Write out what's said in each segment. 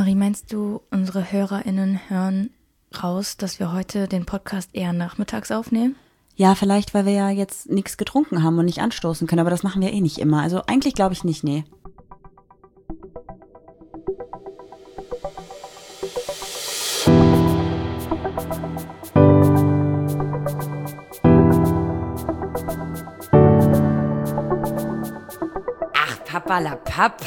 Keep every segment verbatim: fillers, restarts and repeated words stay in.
Marie, meinst du, unsere HörerInnen hören raus, dass wir heute den Podcast eher nachmittags aufnehmen? Ja, vielleicht, weil wir ja jetzt nichts getrunken haben und nicht anstoßen können, aber das machen wir eh nicht immer. Also eigentlich glaube ich nicht, nee. Ach, Papalapap.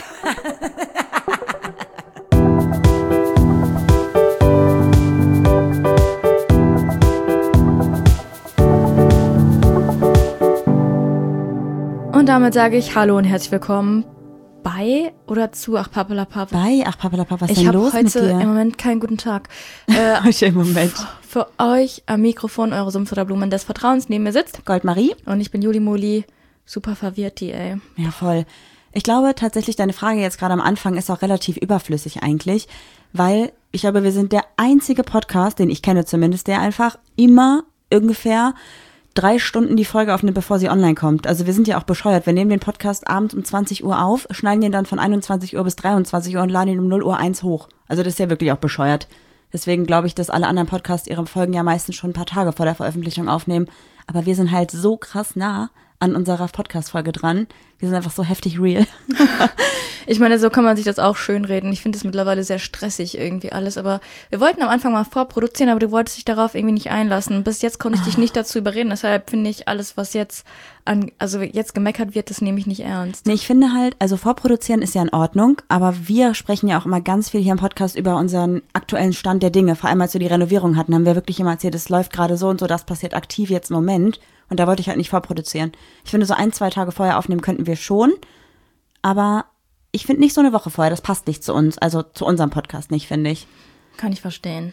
Und damit sage ich Hallo und herzlich willkommen bei oder zu Ach Papalapap. Bei Ach Papalapap, was ist Ich denn los habe mit heute dir? im Moment keinen guten Tag. Äh, Heute im Moment. für euch am Mikrofon eure Sumpf oder Blumen des Vertrauens neben mir sitzt. Goldmarie? Und ich bin Juli Moli, super verwirrt die, ey. Ja, voll. Ich glaube tatsächlich, deine Frage jetzt gerade am Anfang ist auch relativ überflüssig eigentlich, weil ich glaube, wir sind der einzige Podcast, den ich kenne zumindest, der einfach immer ungefähr drei Stunden die Folge aufnimmt, bevor sie online kommt. Also wir sind ja auch bescheuert. Wir nehmen den Podcast abends um zwanzig Uhr auf, schneiden ihn dann von einundzwanzig Uhr bis dreiundzwanzig Uhr und laden ihn um null Uhr eins hoch. Also das ist ja wirklich auch bescheuert. Deswegen glaube ich, dass alle anderen Podcasts ihre Folgen ja meistens schon ein paar Tage vor der Veröffentlichung aufnehmen. Aber wir sind halt so krass nah an unserer Podcast-Folge dran. Wir sind einfach so heftig real. Ich meine, so kann man sich das auch schönreden. Ich finde es mittlerweile sehr stressig irgendwie alles, aber wir wollten am Anfang mal vorproduzieren, aber du wolltest dich darauf irgendwie nicht einlassen. Bis jetzt konnte ich dich nicht dazu überreden, deshalb finde ich alles, was jetzt an, also jetzt gemeckert wird, das nehme ich nicht ernst. Nee, ich finde halt, also vorproduzieren ist ja in Ordnung, aber wir sprechen ja auch immer ganz viel hier im Podcast über unseren aktuellen Stand der Dinge. Vor allem, als wir die Renovierung hatten, haben wir wirklich immer erzählt, es läuft gerade so und so, das passiert aktiv jetzt im Moment. Und da wollte ich halt nicht vorproduzieren. Ich finde, so ein, zwei Tage vorher aufnehmen könnten wir schon, aber ich finde nicht so eine Woche vorher, das passt nicht zu uns, also zu unserem Podcast nicht, finde ich. Kann ich verstehen.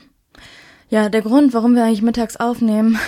Ja, der Grund, warum wir eigentlich mittags aufnehmen,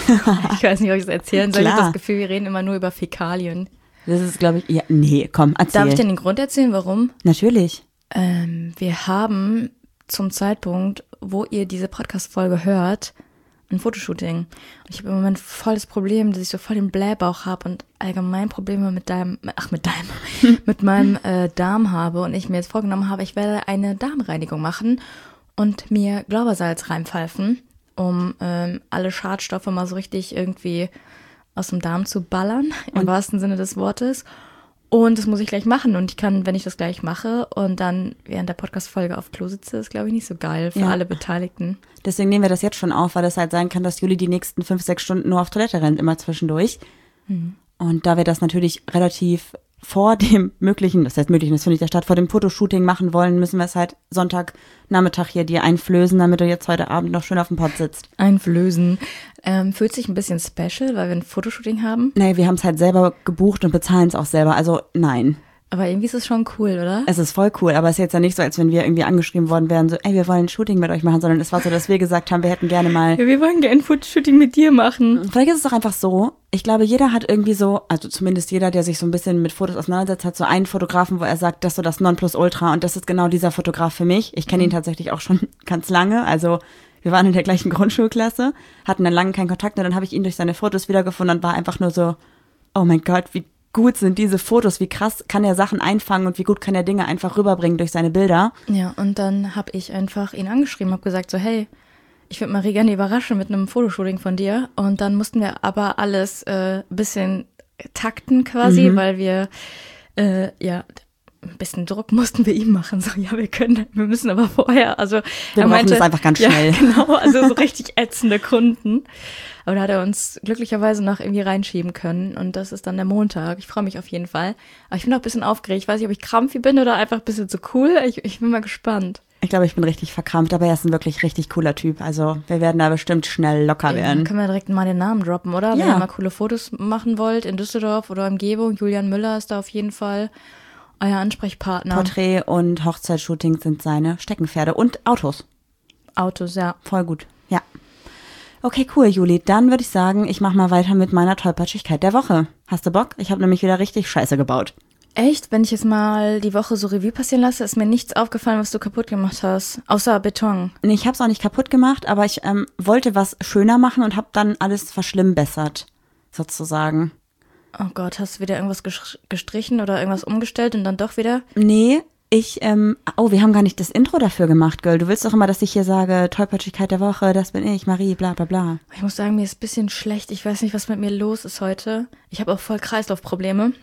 ich weiß nicht, ob ich es erzählen soll. Ich habe Klar. das Gefühl, wir reden immer nur über Fäkalien. Das ist, glaube ich, ja, nee, komm, erzähl. Darf ich denn den Grund erzählen, warum? Natürlich. Ähm, wir haben zum Zeitpunkt, wo ihr diese Podcast-Folge hört, ein Fotoshooting. Und ich habe im Moment voll das Problem, dass ich so voll den Blähbauch habe und allgemein Probleme mit deinem, ach mit deinem, mit meinem äh, Darm habe und ich mir jetzt vorgenommen habe, ich werde eine Darmreinigung machen und mir Glaubersalz reinpfeifen, um ähm, alle Schadstoffe mal so richtig irgendwie aus dem Darm zu ballern, im Und- wahrsten Sinne des Wortes. Und das muss ich gleich machen. Und ich kann, wenn ich das gleich mache und dann während der Podcast-Folge auf Klo sitze, ist, glaube ich, nicht so geil für Ja. alle Beteiligten. Deswegen nehmen wir das jetzt schon auf, weil es halt sein kann, dass Juli die nächsten fünf, sechs Stunden nur auf Toilette rennt, immer zwischendurch. Mhm. Und da wir das natürlich relativ vor dem möglichen, das heißt möglichen, das findet ja statt, vor dem Fotoshooting machen wollen, müssen wir es halt Sonntagnachmittag hier dir einflößen, damit du jetzt heute Abend noch schön auf dem Pott sitzt. Einflößen. Ähm, fühlt sich ein bisschen special, weil wir ein Fotoshooting haben. Nee, wir haben es halt selber gebucht und bezahlen es auch selber, also nein. Aber irgendwie ist es schon cool, oder? Es ist voll cool, aber es ist jetzt ja nicht so, als wenn wir irgendwie angeschrieben worden wären, so, ey, wir wollen ein Shooting mit euch machen, sondern es war so, dass wir gesagt haben, wir hätten gerne mal. Ja, wir wollen gerne ein Fotoshooting mit dir machen. Vielleicht ist es doch einfach so, ich glaube, jeder hat irgendwie so, also zumindest jeder, der sich so ein bisschen mit Fotos auseinandersetzt, hat so einen Fotografen, wo er sagt, das ist so das Nonplusultra und das ist genau dieser Fotograf für mich. Ich kenne ihn tatsächlich auch schon ganz lange, also wir waren in der gleichen Grundschulklasse, hatten dann lange keinen Kontakt und dann habe ich ihn durch seine Fotos wiedergefunden und war einfach nur so, oh mein Gott, wie gut sind diese Fotos, wie krass kann er Sachen einfangen und wie gut kann er Dinge einfach rüberbringen durch seine Bilder. Ja, und dann habe ich einfach ihn angeschrieben, habe gesagt so, hey, ich würde Marie gerne überraschen mit einem Fotoshooting von dir. Und dann mussten wir aber alles ein äh, bisschen takten quasi, Mhm. weil wir, äh, ja, ein bisschen Druck mussten wir ihm machen. So, ja, wir können, wir müssen aber vorher, also Wir er brauchen meinte, das einfach ganz ja, schnell. genau, also so richtig ätzende Kunden. Aber da hat er uns glücklicherweise noch irgendwie reinschieben können. Und das ist dann der Montag. Ich freue mich auf jeden Fall. Aber ich bin auch ein bisschen aufgeregt. Ich weiß nicht, ob ich krampfig bin oder einfach ein bisschen zu cool. Ich, ich bin mal gespannt. Ich glaube, ich bin richtig verkrampft, aber er ist ein wirklich richtig cooler Typ. Also wir werden da bestimmt schnell locker Ja, werden. dann können wir direkt mal den Namen droppen, oder? Wenn Ja. ihr mal coole Fotos machen wollt in Düsseldorf oder Umgebung, Julian Müller ist da auf jeden Fall euer Ansprechpartner. Porträt- und Hochzeitsshootings sind seine Steckenpferde und Autos. Autos, ja. Voll gut, ja. Okay, cool, Juli. Dann würde ich sagen, ich mache mal weiter mit meiner Tollpatschigkeit der Woche. Hast du Bock? Ich habe nämlich wieder richtig Scheiße gebaut. Echt? Wenn ich jetzt mal die Woche so Revue passieren lasse, ist mir nichts aufgefallen, was du kaputt gemacht hast. Außer Beton. Nee, ich habe es auch nicht kaputt gemacht, aber ich ähm, wollte was schöner machen und habe dann alles verschlimmbessert, sozusagen. Oh Gott, hast du wieder irgendwas gesch- gestrichen oder irgendwas umgestellt und dann doch wieder? Nee, Ich, ähm, oh, wir haben gar nicht das Intro dafür gemacht, Girl. Du willst doch immer, dass ich hier sage, Tollpatschigkeit der Woche, das bin ich, Marie, bla bla bla. Ich muss sagen, mir ist ein bisschen schlecht. Ich weiß nicht, was mit mir los ist heute. Ich habe auch voll Kreislaufprobleme.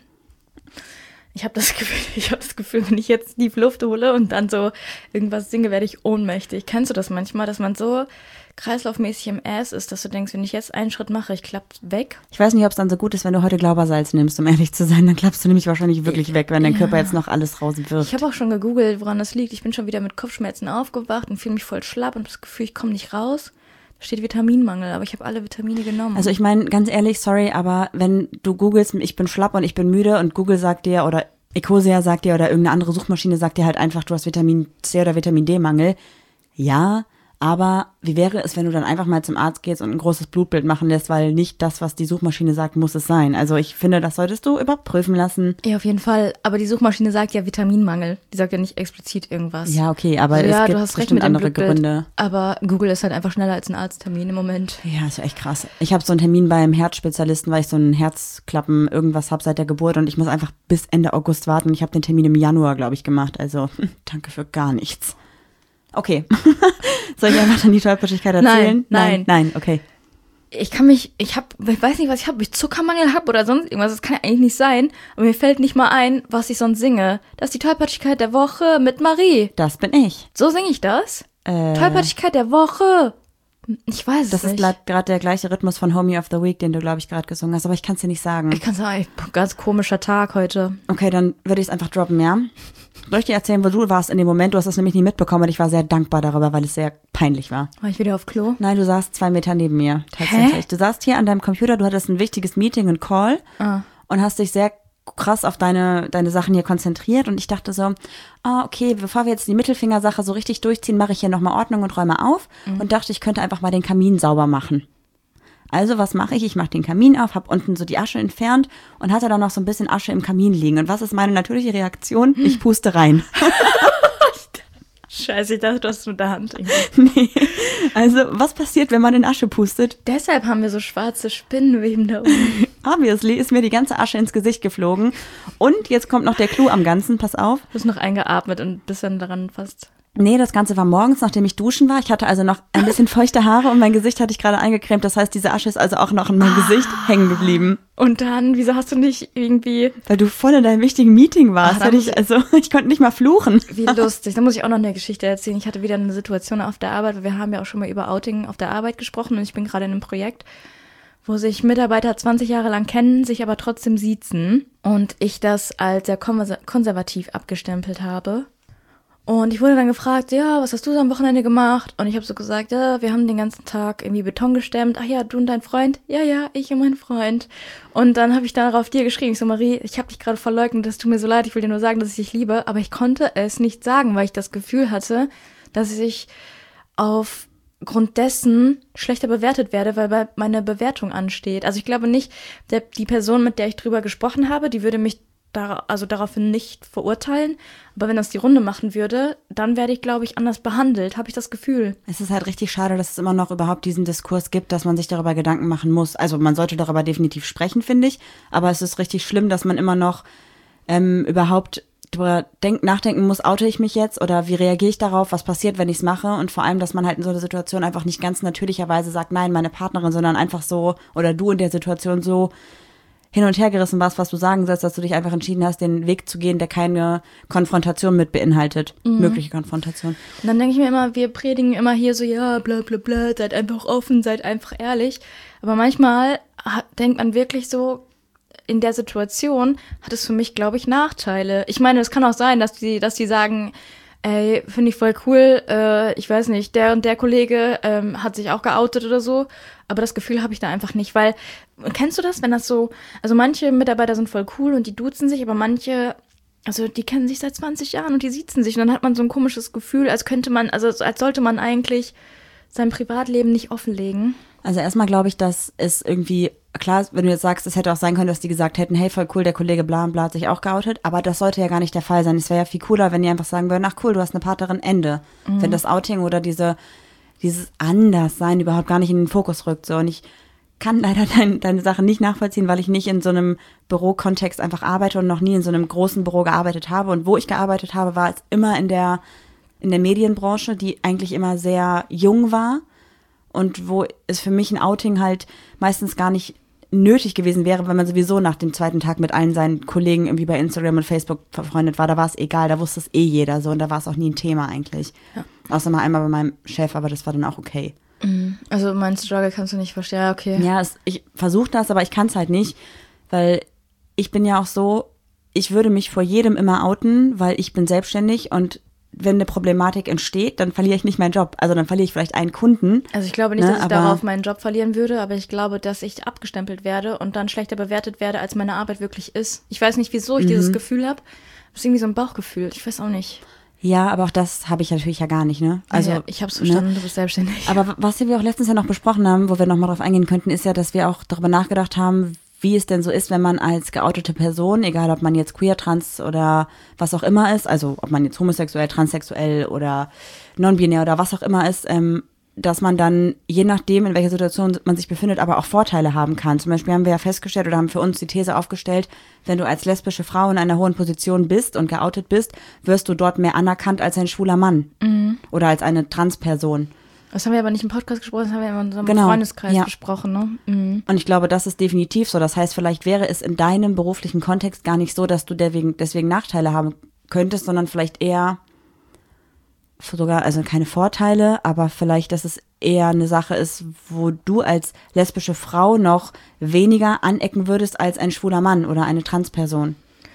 Ich habe das Gefühl, ich habe das Gefühl, wenn ich jetzt tief Luft hole und dann so irgendwas singe, werde ich ohnmächtig. Kennst du das manchmal, dass man so kreislaufmäßig im Ass ist, dass du denkst, wenn ich jetzt einen Schritt mache, ich klapp weg? Ich weiß nicht, ob es dann so gut ist, wenn du heute Glaubersalz nimmst, um ehrlich zu sein. Dann klappst du nämlich wahrscheinlich wirklich weg, wenn dein Ja. Körper jetzt noch alles rauswirft. Ich habe auch schon gegoogelt, woran das liegt. Ich bin schon wieder mit Kopfschmerzen aufgewacht und fühle mich voll schlapp und das Gefühl, ich komme nicht raus. Da steht Vitaminmangel, aber ich habe alle Vitamine genommen. Also ich meine, ganz ehrlich, sorry, aber wenn du googelst, ich bin schlapp und ich bin müde und Google sagt dir oder Ecosia sagt dir oder irgendeine andere Suchmaschine sagt dir halt einfach, du hast Vitamin C oder Vitamin D-Mangel. Ja, aber wie wäre es, wenn du dann einfach mal zum Arzt gehst und ein großes Blutbild machen lässt, weil nicht das, was die Suchmaschine sagt, muss es sein. Also ich finde, das solltest du überprüfen lassen. Ja, auf jeden Fall. Aber die Suchmaschine sagt ja Vitaminmangel. Die sagt ja nicht explizit irgendwas. Ja, okay, aber Also es ja, gibt du hast recht bestimmt mit dem andere Blutbild, Gründe. Aber Google ist halt einfach schneller als ein Arzttermin im Moment. Ja, ist ja echt krass. Ich habe so einen Termin beim Herzspezialisten, weil ich so einen Herzklappen irgendwas habe seit der Geburt und ich muss einfach bis Ende August warten. Ich habe den Termin im Januar, glaube ich, gemacht. Also danke für gar nichts. Okay. Soll ich einfach dann die Tollpatschigkeit erzählen? Nein, nein. Nein, okay. Ich kann mich, ich hab, ich weiß nicht, was ich habe, ob ich Zuckermangel habe oder sonst irgendwas. Das kann ja eigentlich nicht sein. Aber mir fällt nicht mal ein, was ich sonst singe. Das ist die Tollpatschigkeit der Woche mit Marie. Das bin ich. So singe ich das? Äh, Tollpatschigkeit der Woche. Ich weiß es Das ist nicht. gerade der gleiche Rhythmus von Homie of the Week, den du, glaube ich, gerade gesungen hast. Aber ich kann es dir nicht sagen. Ich kann sagen, ganz komischer Tag heute. Okay, dann würde ich es einfach droppen, ja? Soll ich dir erzählen, wo du warst in dem Moment? Du hast das nämlich nie mitbekommen und ich war sehr dankbar darüber, weil es sehr peinlich war. War ich wieder auf Klo? Nein, du saßt zwei Meter neben mir, tatsächlich. Hä? Du saßt hier an deinem Computer, du hattest ein wichtiges Meeting, ein Call Ah. und hast dich sehr krass auf deine, deine Sachen hier konzentriert und ich dachte so, ah, okay, bevor wir jetzt die Mittelfingersache so richtig durchziehen, mache ich hier nochmal Ordnung und räume auf Mhm. und dachte, ich könnte einfach mal den Kamin sauber machen. Also was mache ich? Ich mache den Kamin auf, habe unten so die Asche entfernt und hatte dann noch so ein bisschen Asche im Kamin liegen. Und was ist meine natürliche Reaktion? Ich puste rein. Scheiße, ich dachte, du hast es mit der Hand. Nee. Also was passiert, wenn man in Asche pustet? Deshalb haben wir so schwarze Spinnenweben da oben. Obviously ist mir die ganze Asche ins Gesicht geflogen. Und jetzt kommt noch der Clou am Ganzen, pass auf. Du hast noch eingeatmet und bist dann daran fast. Nee, das Ganze war morgens, nachdem ich duschen war. Ich hatte also noch ein bisschen feuchte Haare und mein Gesicht hatte ich gerade eingecremt. Das heißt, diese Asche ist also auch noch in meinem Gesicht hängen geblieben. Und dann, wieso hast du nicht irgendwie. Weil du voll in deinem wichtigen Meeting warst. Ach, da Hätte muss ich, also ich konnte nicht mal fluchen. Wie lustig. Da muss ich auch noch eine Geschichte erzählen. Ich hatte wieder eine Situation auf der Arbeit, weil wir haben ja auch schon mal über Outing auf der Arbeit gesprochen und ich bin gerade in einem Projekt, wo sich Mitarbeiter zwanzig Jahre lang kennen, sich aber trotzdem siezen und ich das als sehr konservativ abgestempelt habe. Und ich wurde dann gefragt, ja, was hast du so am Wochenende gemacht? Und ich habe so gesagt, ja, wir haben den ganzen Tag irgendwie Beton gestemmt. Ach ja, du und dein Freund? Ja, ja, ich und mein Freund. Und dann habe ich darauf dir geschrieben, ich so, Marie, ich habe dich gerade verleugnet, das tut mir so leid, ich will dir nur sagen, dass ich dich liebe. Aber ich konnte es nicht sagen, weil ich das Gefühl hatte, dass ich aufgrund dessen schlechter bewertet werde, weil meine Bewertung ansteht. Also ich glaube nicht, der, die Person, mit der ich drüber gesprochen habe, die würde mich Dar- also daraufhin nicht verurteilen. Aber wenn das die Runde machen würde, dann werde ich, glaube ich, anders behandelt, habe ich das Gefühl. Es ist halt richtig schade, dass es immer noch überhaupt diesen Diskurs gibt, dass man sich darüber Gedanken machen muss. Also man sollte darüber definitiv sprechen, finde ich. Aber es ist richtig schlimm, dass man immer noch ähm, überhaupt darüber denk- nachdenken muss, oute ich mich jetzt oder wie reagiere ich darauf, was passiert, wenn ich es mache. Und vor allem, dass man halt in so einer Situation einfach nicht ganz natürlicherweise sagt, nein, meine Partnerin, sondern einfach so oder du in der Situation so hin und her gerissen warst, was du sagen sollst, dass du dich einfach entschieden hast, den Weg zu gehen, der keine Konfrontation mit beinhaltet. Mhm. Mögliche Konfrontation. Und dann denke ich mir immer, wir predigen immer hier so, ja, bla bla bla, seid einfach offen, seid einfach ehrlich. Aber manchmal ha- denkt man wirklich so, in der Situation hat es für mich, glaube ich, Nachteile. Ich meine, es kann auch sein, dass die, dass die sagen, ey, finde ich voll cool, äh, ich weiß nicht, der und der Kollege ähm, hat sich auch geoutet oder so, aber das Gefühl habe ich da einfach nicht, weil, kennst du das, wenn das so, also manche Mitarbeiter sind voll cool und die duzen sich, aber manche, also die kennen sich seit zwanzig Jahren und die siezen sich und dann hat man so ein komisches Gefühl, als könnte man, also als sollte man eigentlich sein Privatleben nicht offenlegen. Also erstmal glaube ich, dass es irgendwie, klar, wenn du jetzt sagst, es hätte auch sein können, dass die gesagt hätten, hey, voll cool, der Kollege bla und bla hat sich auch geoutet, aber das sollte ja gar nicht der Fall sein. Es wäre ja viel cooler, wenn die einfach sagen würden, ach cool, du hast eine Partnerin, Ende. Mhm. Wenn das Outing oder diese, dieses Anderssein überhaupt gar nicht in den Fokus rückt. So. Und ich kann leider dein, deine Sache nicht nachvollziehen, weil ich nicht in so einem Bürokontext einfach arbeite und noch nie in so einem großen Büro gearbeitet habe. Und wo ich gearbeitet habe, war es immer in der, in der Medienbranche, die eigentlich immer sehr jung war und wo es für mich ein Outing halt meistens gar nicht nötig gewesen wäre, wenn man sowieso nach dem zweiten Tag mit allen seinen Kollegen irgendwie bei Instagram und Facebook befreundet war. Da war es egal, da wusste es eh jeder so und da war es auch nie ein Thema eigentlich. Ja. Außer mal einmal bei meinem Chef, aber das war dann auch okay. Also mein Struggle kannst du nicht verstehen, ja, okay. Ja, es, ich versuche das, aber ich kann es halt nicht, weil ich bin ja auch so, ich würde mich vor jedem immer outen, weil ich bin selbstständig und wenn eine Problematik entsteht, dann verliere ich nicht meinen Job. Also dann verliere ich vielleicht einen Kunden. Also ich glaube nicht, ne, dass ich darauf meinen Job verlieren würde, aber ich glaube, dass ich abgestempelt werde und dann schlechter bewertet werde, als meine Arbeit wirklich ist. Ich weiß nicht, wieso ich mhm. dieses Gefühl habe. Das ist irgendwie so ein Bauchgefühl, ich weiß auch nicht. Ja, aber auch das habe ich natürlich ja gar nicht, ne? Also ja, ich habe es verstanden, ne? Du bist selbstständig. Aber was wir auch letztens ja noch besprochen haben, wo wir nochmal drauf eingehen könnten, ist ja, dass wir auch darüber nachgedacht haben, wie es denn so ist, wenn man als geoutete Person, egal ob man jetzt queer, trans oder was auch immer ist, also ob man jetzt homosexuell, transsexuell oder non-binär oder was auch immer ist, ähm, dass man dann, je nachdem, in welcher Situation man sich befindet, aber auch Vorteile haben kann. Zum Beispiel haben wir ja festgestellt oder haben für uns die These aufgestellt, wenn du als lesbische Frau in einer hohen Position bist und geoutet bist, wirst du dort mehr anerkannt als ein schwuler Mann mhm. oder als eine Transperson. Das haben wir aber nicht im Podcast gesprochen, das haben wir in unserem genau. Freundeskreis ja. besprochen, ne? Mhm. Und ich glaube, das ist definitiv so. Das heißt, vielleicht wäre es in deinem beruflichen Kontext gar nicht so, dass du deswegen, deswegen Nachteile haben könntest, sondern vielleicht eher sogar, also keine Vorteile, aber vielleicht, dass es eher eine Sache ist, wo du als lesbische Frau noch weniger anecken würdest als ein schwuler Mann oder eine Transperson.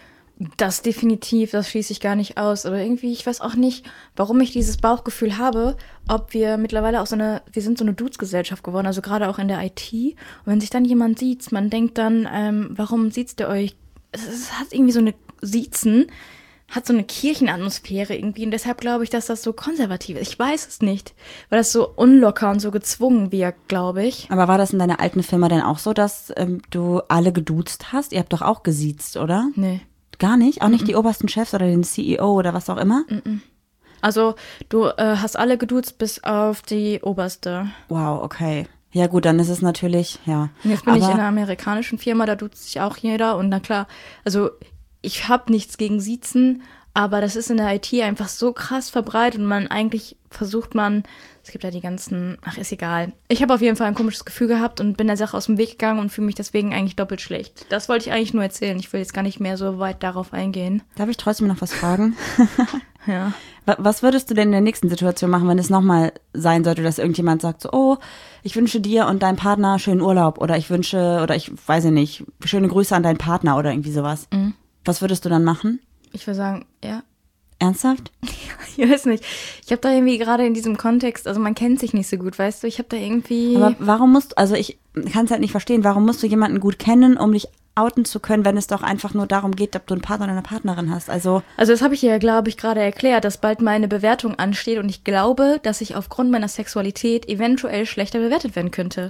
Das definitiv, das schließe ich gar nicht aus. Aber irgendwie, ich weiß auch nicht, warum ich dieses Bauchgefühl habe, ob wir mittlerweile auch so eine, wir sind so eine Dudes-Gesellschaft geworden, also gerade auch in der I T. Und wenn sich dann jemand sieht, man denkt dann, ähm, warum siezt ihr euch? Es, es hat irgendwie so eine Siezen, hat so eine Kirchenatmosphäre irgendwie. Und deshalb glaube ich, dass das so konservativ ist. Ich weiß es nicht, weil das so unlocker und so gezwungen wirkt, glaube ich. Aber war das in deiner alten Firma denn auch so, dass ähm, du alle geduzt hast? Ihr habt doch auch gesiezt, oder? Nee. Gar nicht? Auch nicht Mm-mm. die obersten Chefs oder den C E O oder was auch immer? Mm-mm. Also du äh, hast alle geduzt bis auf die oberste. Wow, okay. Ja gut, dann ist es natürlich, ja. Und jetzt bin Aber ich in einer amerikanischen Firma, da duzt sich auch jeder. Und na klar, also ich habe nichts gegen Siezen, aber das ist in der I T einfach so krass verbreitet und man eigentlich versucht man, es gibt ja die ganzen, ach ist egal. Ich habe auf jeden Fall ein komisches Gefühl gehabt und bin der Sache aus dem Weg gegangen und fühle mich deswegen eigentlich doppelt schlecht. Das wollte ich eigentlich nur erzählen. Ich will jetzt gar nicht mehr so weit darauf eingehen. Darf ich trotzdem noch was fragen? Ja. Was würdest du denn in der nächsten Situation machen, wenn es nochmal sein sollte, dass irgendjemand sagt so, oh, ich wünsche dir und deinem Partner schönen Urlaub oder ich wünsche, oder ich weiß ja nicht, schöne Grüße an deinen Partner oder irgendwie sowas. Mhm. Was würdest du dann machen? Ich würde sagen, ja. Ernsthaft? Ich weiß nicht. Ich habe da irgendwie gerade in diesem Kontext, also man kennt sich nicht so gut, weißt du, ich habe da irgendwie... Aber warum musst, also ich kann es halt nicht verstehen, warum musst du jemanden gut kennen, um dich outen zu können, wenn es doch einfach nur darum geht, ob du einen Partner oder eine Partnerin hast. Also, also das habe ich ja, glaube ich, gerade erklärt, dass bald meine Bewertung ansteht und ich glaube, dass ich aufgrund meiner Sexualität eventuell schlechter bewertet werden könnte.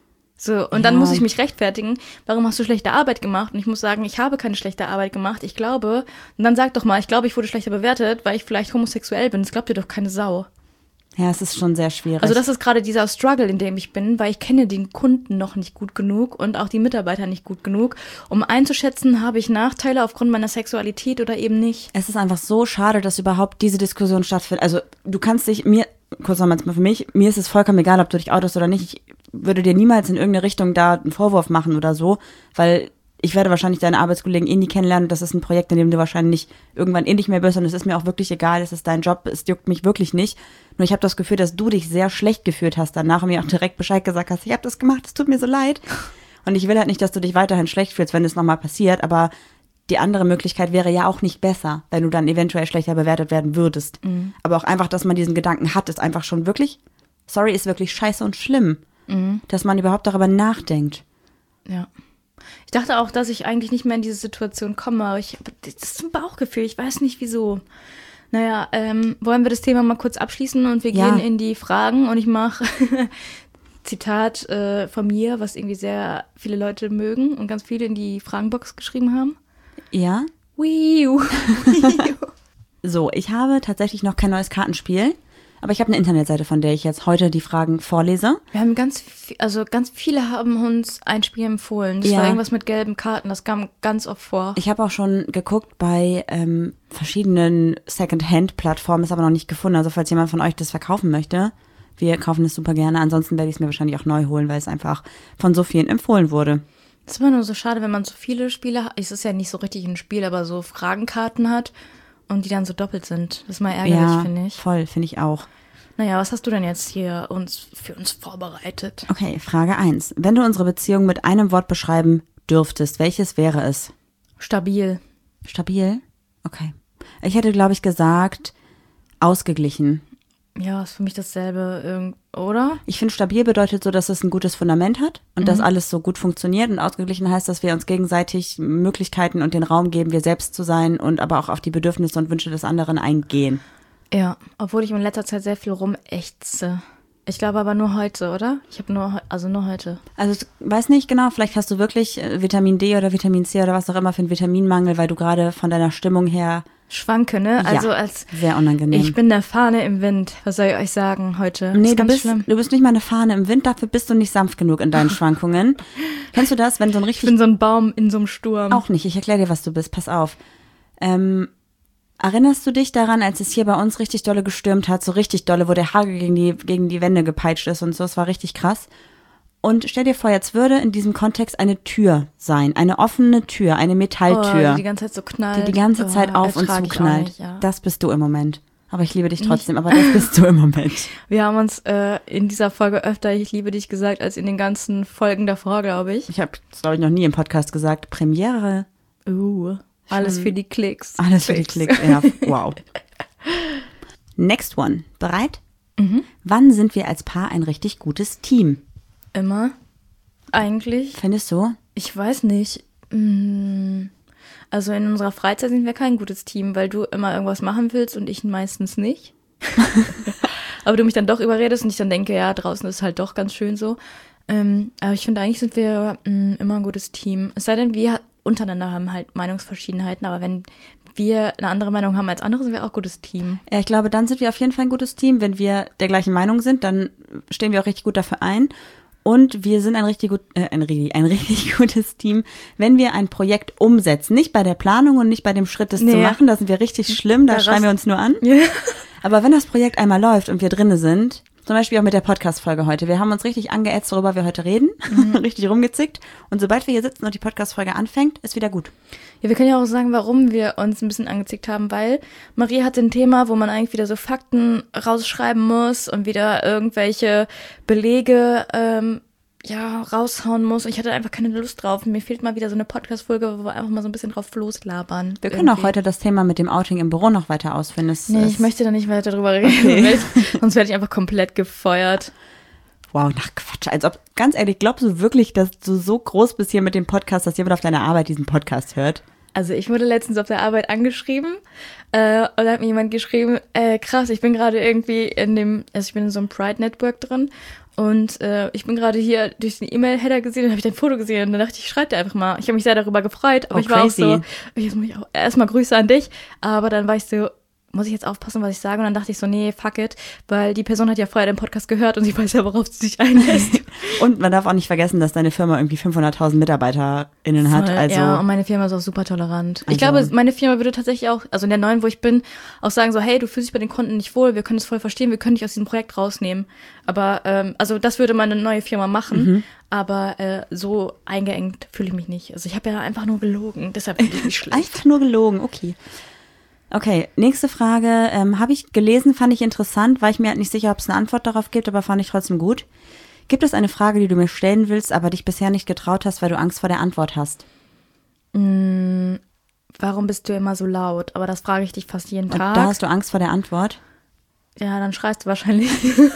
So, und dann ja. muss ich mich rechtfertigen, warum hast du schlechte Arbeit gemacht? Und ich muss sagen, ich habe keine schlechte Arbeit gemacht, ich glaube, und dann sag doch mal, ich glaube, ich wurde schlechter bewertet, weil ich vielleicht homosexuell bin. Das glaubt dir doch keine Sau. Ja, es ist schon sehr schwierig. Also das ist gerade dieser Struggle, in dem ich bin, weil ich kenne den Kunden noch nicht gut genug und auch die Mitarbeiter nicht gut genug, um einzuschätzen, habe ich Nachteile aufgrund meiner Sexualität oder eben nicht. Es ist einfach so schade, dass überhaupt diese Diskussion stattfindet. Also du kannst dich, mir, kurz nochmal für mich, mir ist es vollkommen egal, ob du dich outest oder nicht. Ich würde dir niemals in irgendeine Richtung da einen Vorwurf machen oder so, weil ich werde wahrscheinlich deine Arbeitskollegen eh nie kennenlernen. Das ist ein Projekt, in dem du wahrscheinlich irgendwann eh nicht mehr bist und es ist mir auch wirklich egal, es ist dein Job, es juckt mich wirklich nicht. Nur ich habe das Gefühl, dass du dich sehr schlecht gefühlt hast danach und mir auch direkt Bescheid gesagt hast, ich habe das gemacht, es tut mir so leid. Und ich will halt nicht, dass du dich weiterhin schlecht fühlst, wenn es nochmal passiert, aber die andere Möglichkeit wäre ja auch nicht besser, wenn du dann eventuell schlechter bewertet werden würdest. Mhm. Aber auch einfach, dass man diesen Gedanken hat, ist einfach schon wirklich, sorry, ist wirklich scheiße und schlimm, mhm. dass man überhaupt darüber nachdenkt. Ja. Ich dachte auch, dass ich eigentlich nicht mehr in diese Situation komme, aber ich, das ist ein Bauchgefühl, ich weiß nicht wieso. Naja, ähm, wollen wir das Thema mal kurz abschließen und wir ja. gehen in die Fragen und ich mache Zitat äh, von mir, was irgendwie sehr viele Leute mögen und ganz viele in die Fragenbox geschrieben haben. Ja? Wiu. So, ich habe tatsächlich noch kein neues Kartenspiel, Aber ich habe eine Internetseite, von der ich jetzt heute die Fragen vorlese. Wir haben ganz, viel, also ganz viele haben uns ein Spiel empfohlen. Das Ja. war irgendwas mit gelben Karten, das kam ganz oft vor. Ich habe auch schon geguckt bei ähm, verschiedenen Second-Hand-Plattformen, ist aber noch nicht gefunden. Also falls jemand von euch das verkaufen möchte, wir kaufen es super gerne. Ansonsten werde ich es mir wahrscheinlich auch neu holen, weil es einfach von so vielen empfohlen wurde. Es ist immer nur so schade, wenn man so viele Spiele hat. Es ist ja nicht so richtig ein Spiel, aber so Fragenkarten hat und die dann so doppelt sind. Das ist mal ärgerlich, Ja, finde ich. voll, finde ich auch. Naja, was hast du denn jetzt hier uns für uns vorbereitet? Okay, Frage eins. Wenn du unsere Beziehung mit einem Wort beschreiben dürftest, welches wäre es? Stabil. Stabil? Okay. Ich hätte, glaube ich, gesagt, ausgeglichen. Ja, ist für mich dasselbe, irgend- oder? Ich finde, stabil bedeutet so, dass es ein gutes Fundament hat und Mhm. dass alles so gut funktioniert. Und ausgeglichen heißt, dass wir uns gegenseitig Möglichkeiten und den Raum geben, wir selbst zu sein und aber auch auf die Bedürfnisse und Wünsche des anderen eingehen. Ja, obwohl ich in letzter Zeit sehr viel rumächze. Ich glaube aber nur heute, oder? Ich habe nur, heu- also nur heute. Also ich weiß nicht genau, vielleicht hast du wirklich äh, Vitamin D oder Vitamin C oder was auch immer für einen Vitaminmangel, weil du gerade von deiner Stimmung her Schwanke, ne? Ja, Also als sehr unangenehm. ich bin der Fahne im Wind. Was soll ich euch sagen heute? Nee, ist du ganz bist, schlimm. du bist nicht mal eine Fahne im Wind, dafür bist du nicht sanft genug in deinen Schwankungen. Kennst du das, wenn so ein Ich richtig... bin so ein Baum in so einem Sturm. Auch nicht, ich erkläre dir, was du bist, pass auf. Ähm, erinnerst du dich daran, als es hier bei uns richtig dolle gestürmt hat, so richtig dolle, wo der Hagel gegen die, gegen die Wände gepeitscht ist und so, es war richtig krass. Und stell dir vor, jetzt würde in diesem Kontext eine Tür sein, eine offene Tür, eine oh, Metalltür, die die ganze Zeit so knallt. die die ganze Zeit Oh, auf und ertrag ich auch zuknallt. nicht, ja. Das bist du im Moment. Aber ich liebe dich trotzdem, aber das bist du im Moment. Wir haben uns äh, in dieser Folge öfter Ich liebe dich gesagt, als in den ganzen Folgen davor, glaube ich. Ich habe das, glaube ich, noch nie im Podcast gesagt. Premiere. Uh, alles für die Klicks. Alles für die Klicks, ja, wow. Next one. Bereit? Mhm. Wann sind wir als Paar ein richtig gutes Team? Immer. Eigentlich. Findest du? Ich weiß nicht. Mm, Also in unserer Freizeit sind wir kein gutes Team, weil du immer irgendwas machen willst und ich meistens nicht. Aber du mich dann doch überredest und ich dann denke, ja, draußen ist halt doch ganz schön so. Ähm, aber ich finde, eigentlich sind wir mm, immer ein gutes Team. Es sei denn, wir untereinander haben halt Meinungsverschiedenheiten, aber wenn wir eine andere Meinung haben als andere, sind wir auch ein gutes Team. Ja, ich glaube, dann sind wir auf jeden Fall ein gutes Team. Wenn wir der gleichen Meinung sind, dann stehen wir auch richtig gut dafür ein. Und wir sind ein richtig, gut, äh, ein, ri- ein richtig gutes Team, wenn wir ein Projekt umsetzen. Nicht bei der Planung und nicht bei dem Schritt, das Nee. zu machen. Da sind wir richtig schlimm, da Da schreien wir uns nur an. Ja. Aber wenn das Projekt einmal läuft und wir drinne sind, zum Beispiel auch mit der Podcast-Folge heute, wir haben uns richtig angeätzt, worüber wir heute reden, richtig rumgezickt. Und sobald wir hier sitzen und die Podcast-Folge anfängt, ist wieder gut. Ja, wir können ja auch sagen, warum wir uns ein bisschen angezickt haben, weil Marie hatte ein Thema, wo man eigentlich wieder so Fakten rausschreiben muss und wieder irgendwelche Belege ähm, ja raushauen muss. Und ich hatte einfach keine Lust drauf. Mir fehlt mal wieder so eine Podcast-Folge, wo wir einfach mal so ein bisschen drauf loslabern. Wir können auch irgendwie. heute das Thema mit dem Outing im Büro noch weiter ausführen. Es, Nee, es, ich möchte da nicht weiter drüber reden, Okay. sonst werde ich einfach komplett gefeuert. Wow, nach Quatsch. Als ob, ganz ehrlich, glaubst du wirklich, dass du so groß bist hier mit dem Podcast, dass jemand auf deiner Arbeit diesen Podcast hört? Also ich wurde letztens auf der Arbeit angeschrieben äh, und da hat mir jemand geschrieben, äh, krass, ich bin gerade irgendwie in dem, also ich bin in so einem Pride-Network drin und äh, ich bin gerade hier durch den E-Mail-Header gesehen und habe ich dein Foto gesehen und dann dachte ich, ich schreibe dir einfach mal. Ich habe mich sehr darüber gefreut, aber Oh, ich war crazy. auch so, jetzt muss ich auch erstmal Grüße an dich, aber dann war ich so, muss ich jetzt aufpassen, was ich sage? Und dann dachte ich so, nee, fuck it, weil die Person hat ja vorher den Podcast gehört und sie weiß ja, worauf sie sich einlässt. Und man darf auch nicht vergessen, dass deine Firma irgendwie fünfhunderttausend MitarbeiterInnen hat. Voll, Also, ja, und meine Firma ist auch super tolerant. Ich Also- glaube, meine Firma würde tatsächlich auch, also in der neuen, wo ich bin, auch sagen so, hey, du fühlst dich bei den Kunden nicht wohl, wir können es voll verstehen, wir können dich aus diesem Projekt rausnehmen. Aber, ähm, also das würde meine neue Firma machen, Mhm. aber äh, so eingeengt fühle ich mich nicht. Also ich habe ja einfach nur gelogen, deshalb fühle ich mich schlecht. einfach nur gelogen, okay. Okay, nächste Frage. Ähm, Habe ich gelesen, fand ich interessant, war ich mir halt nicht sicher, ob es eine Antwort darauf gibt, aber fand ich trotzdem gut. Gibt es eine Frage, die du mir stellen willst, aber dich bisher nicht getraut hast, weil du Angst vor der Antwort hast? Mm, warum bist du immer so laut? Aber das frage ich dich fast jeden Und Tag. da hast du Angst vor der Antwort? Ja, dann schreist du wahrscheinlich.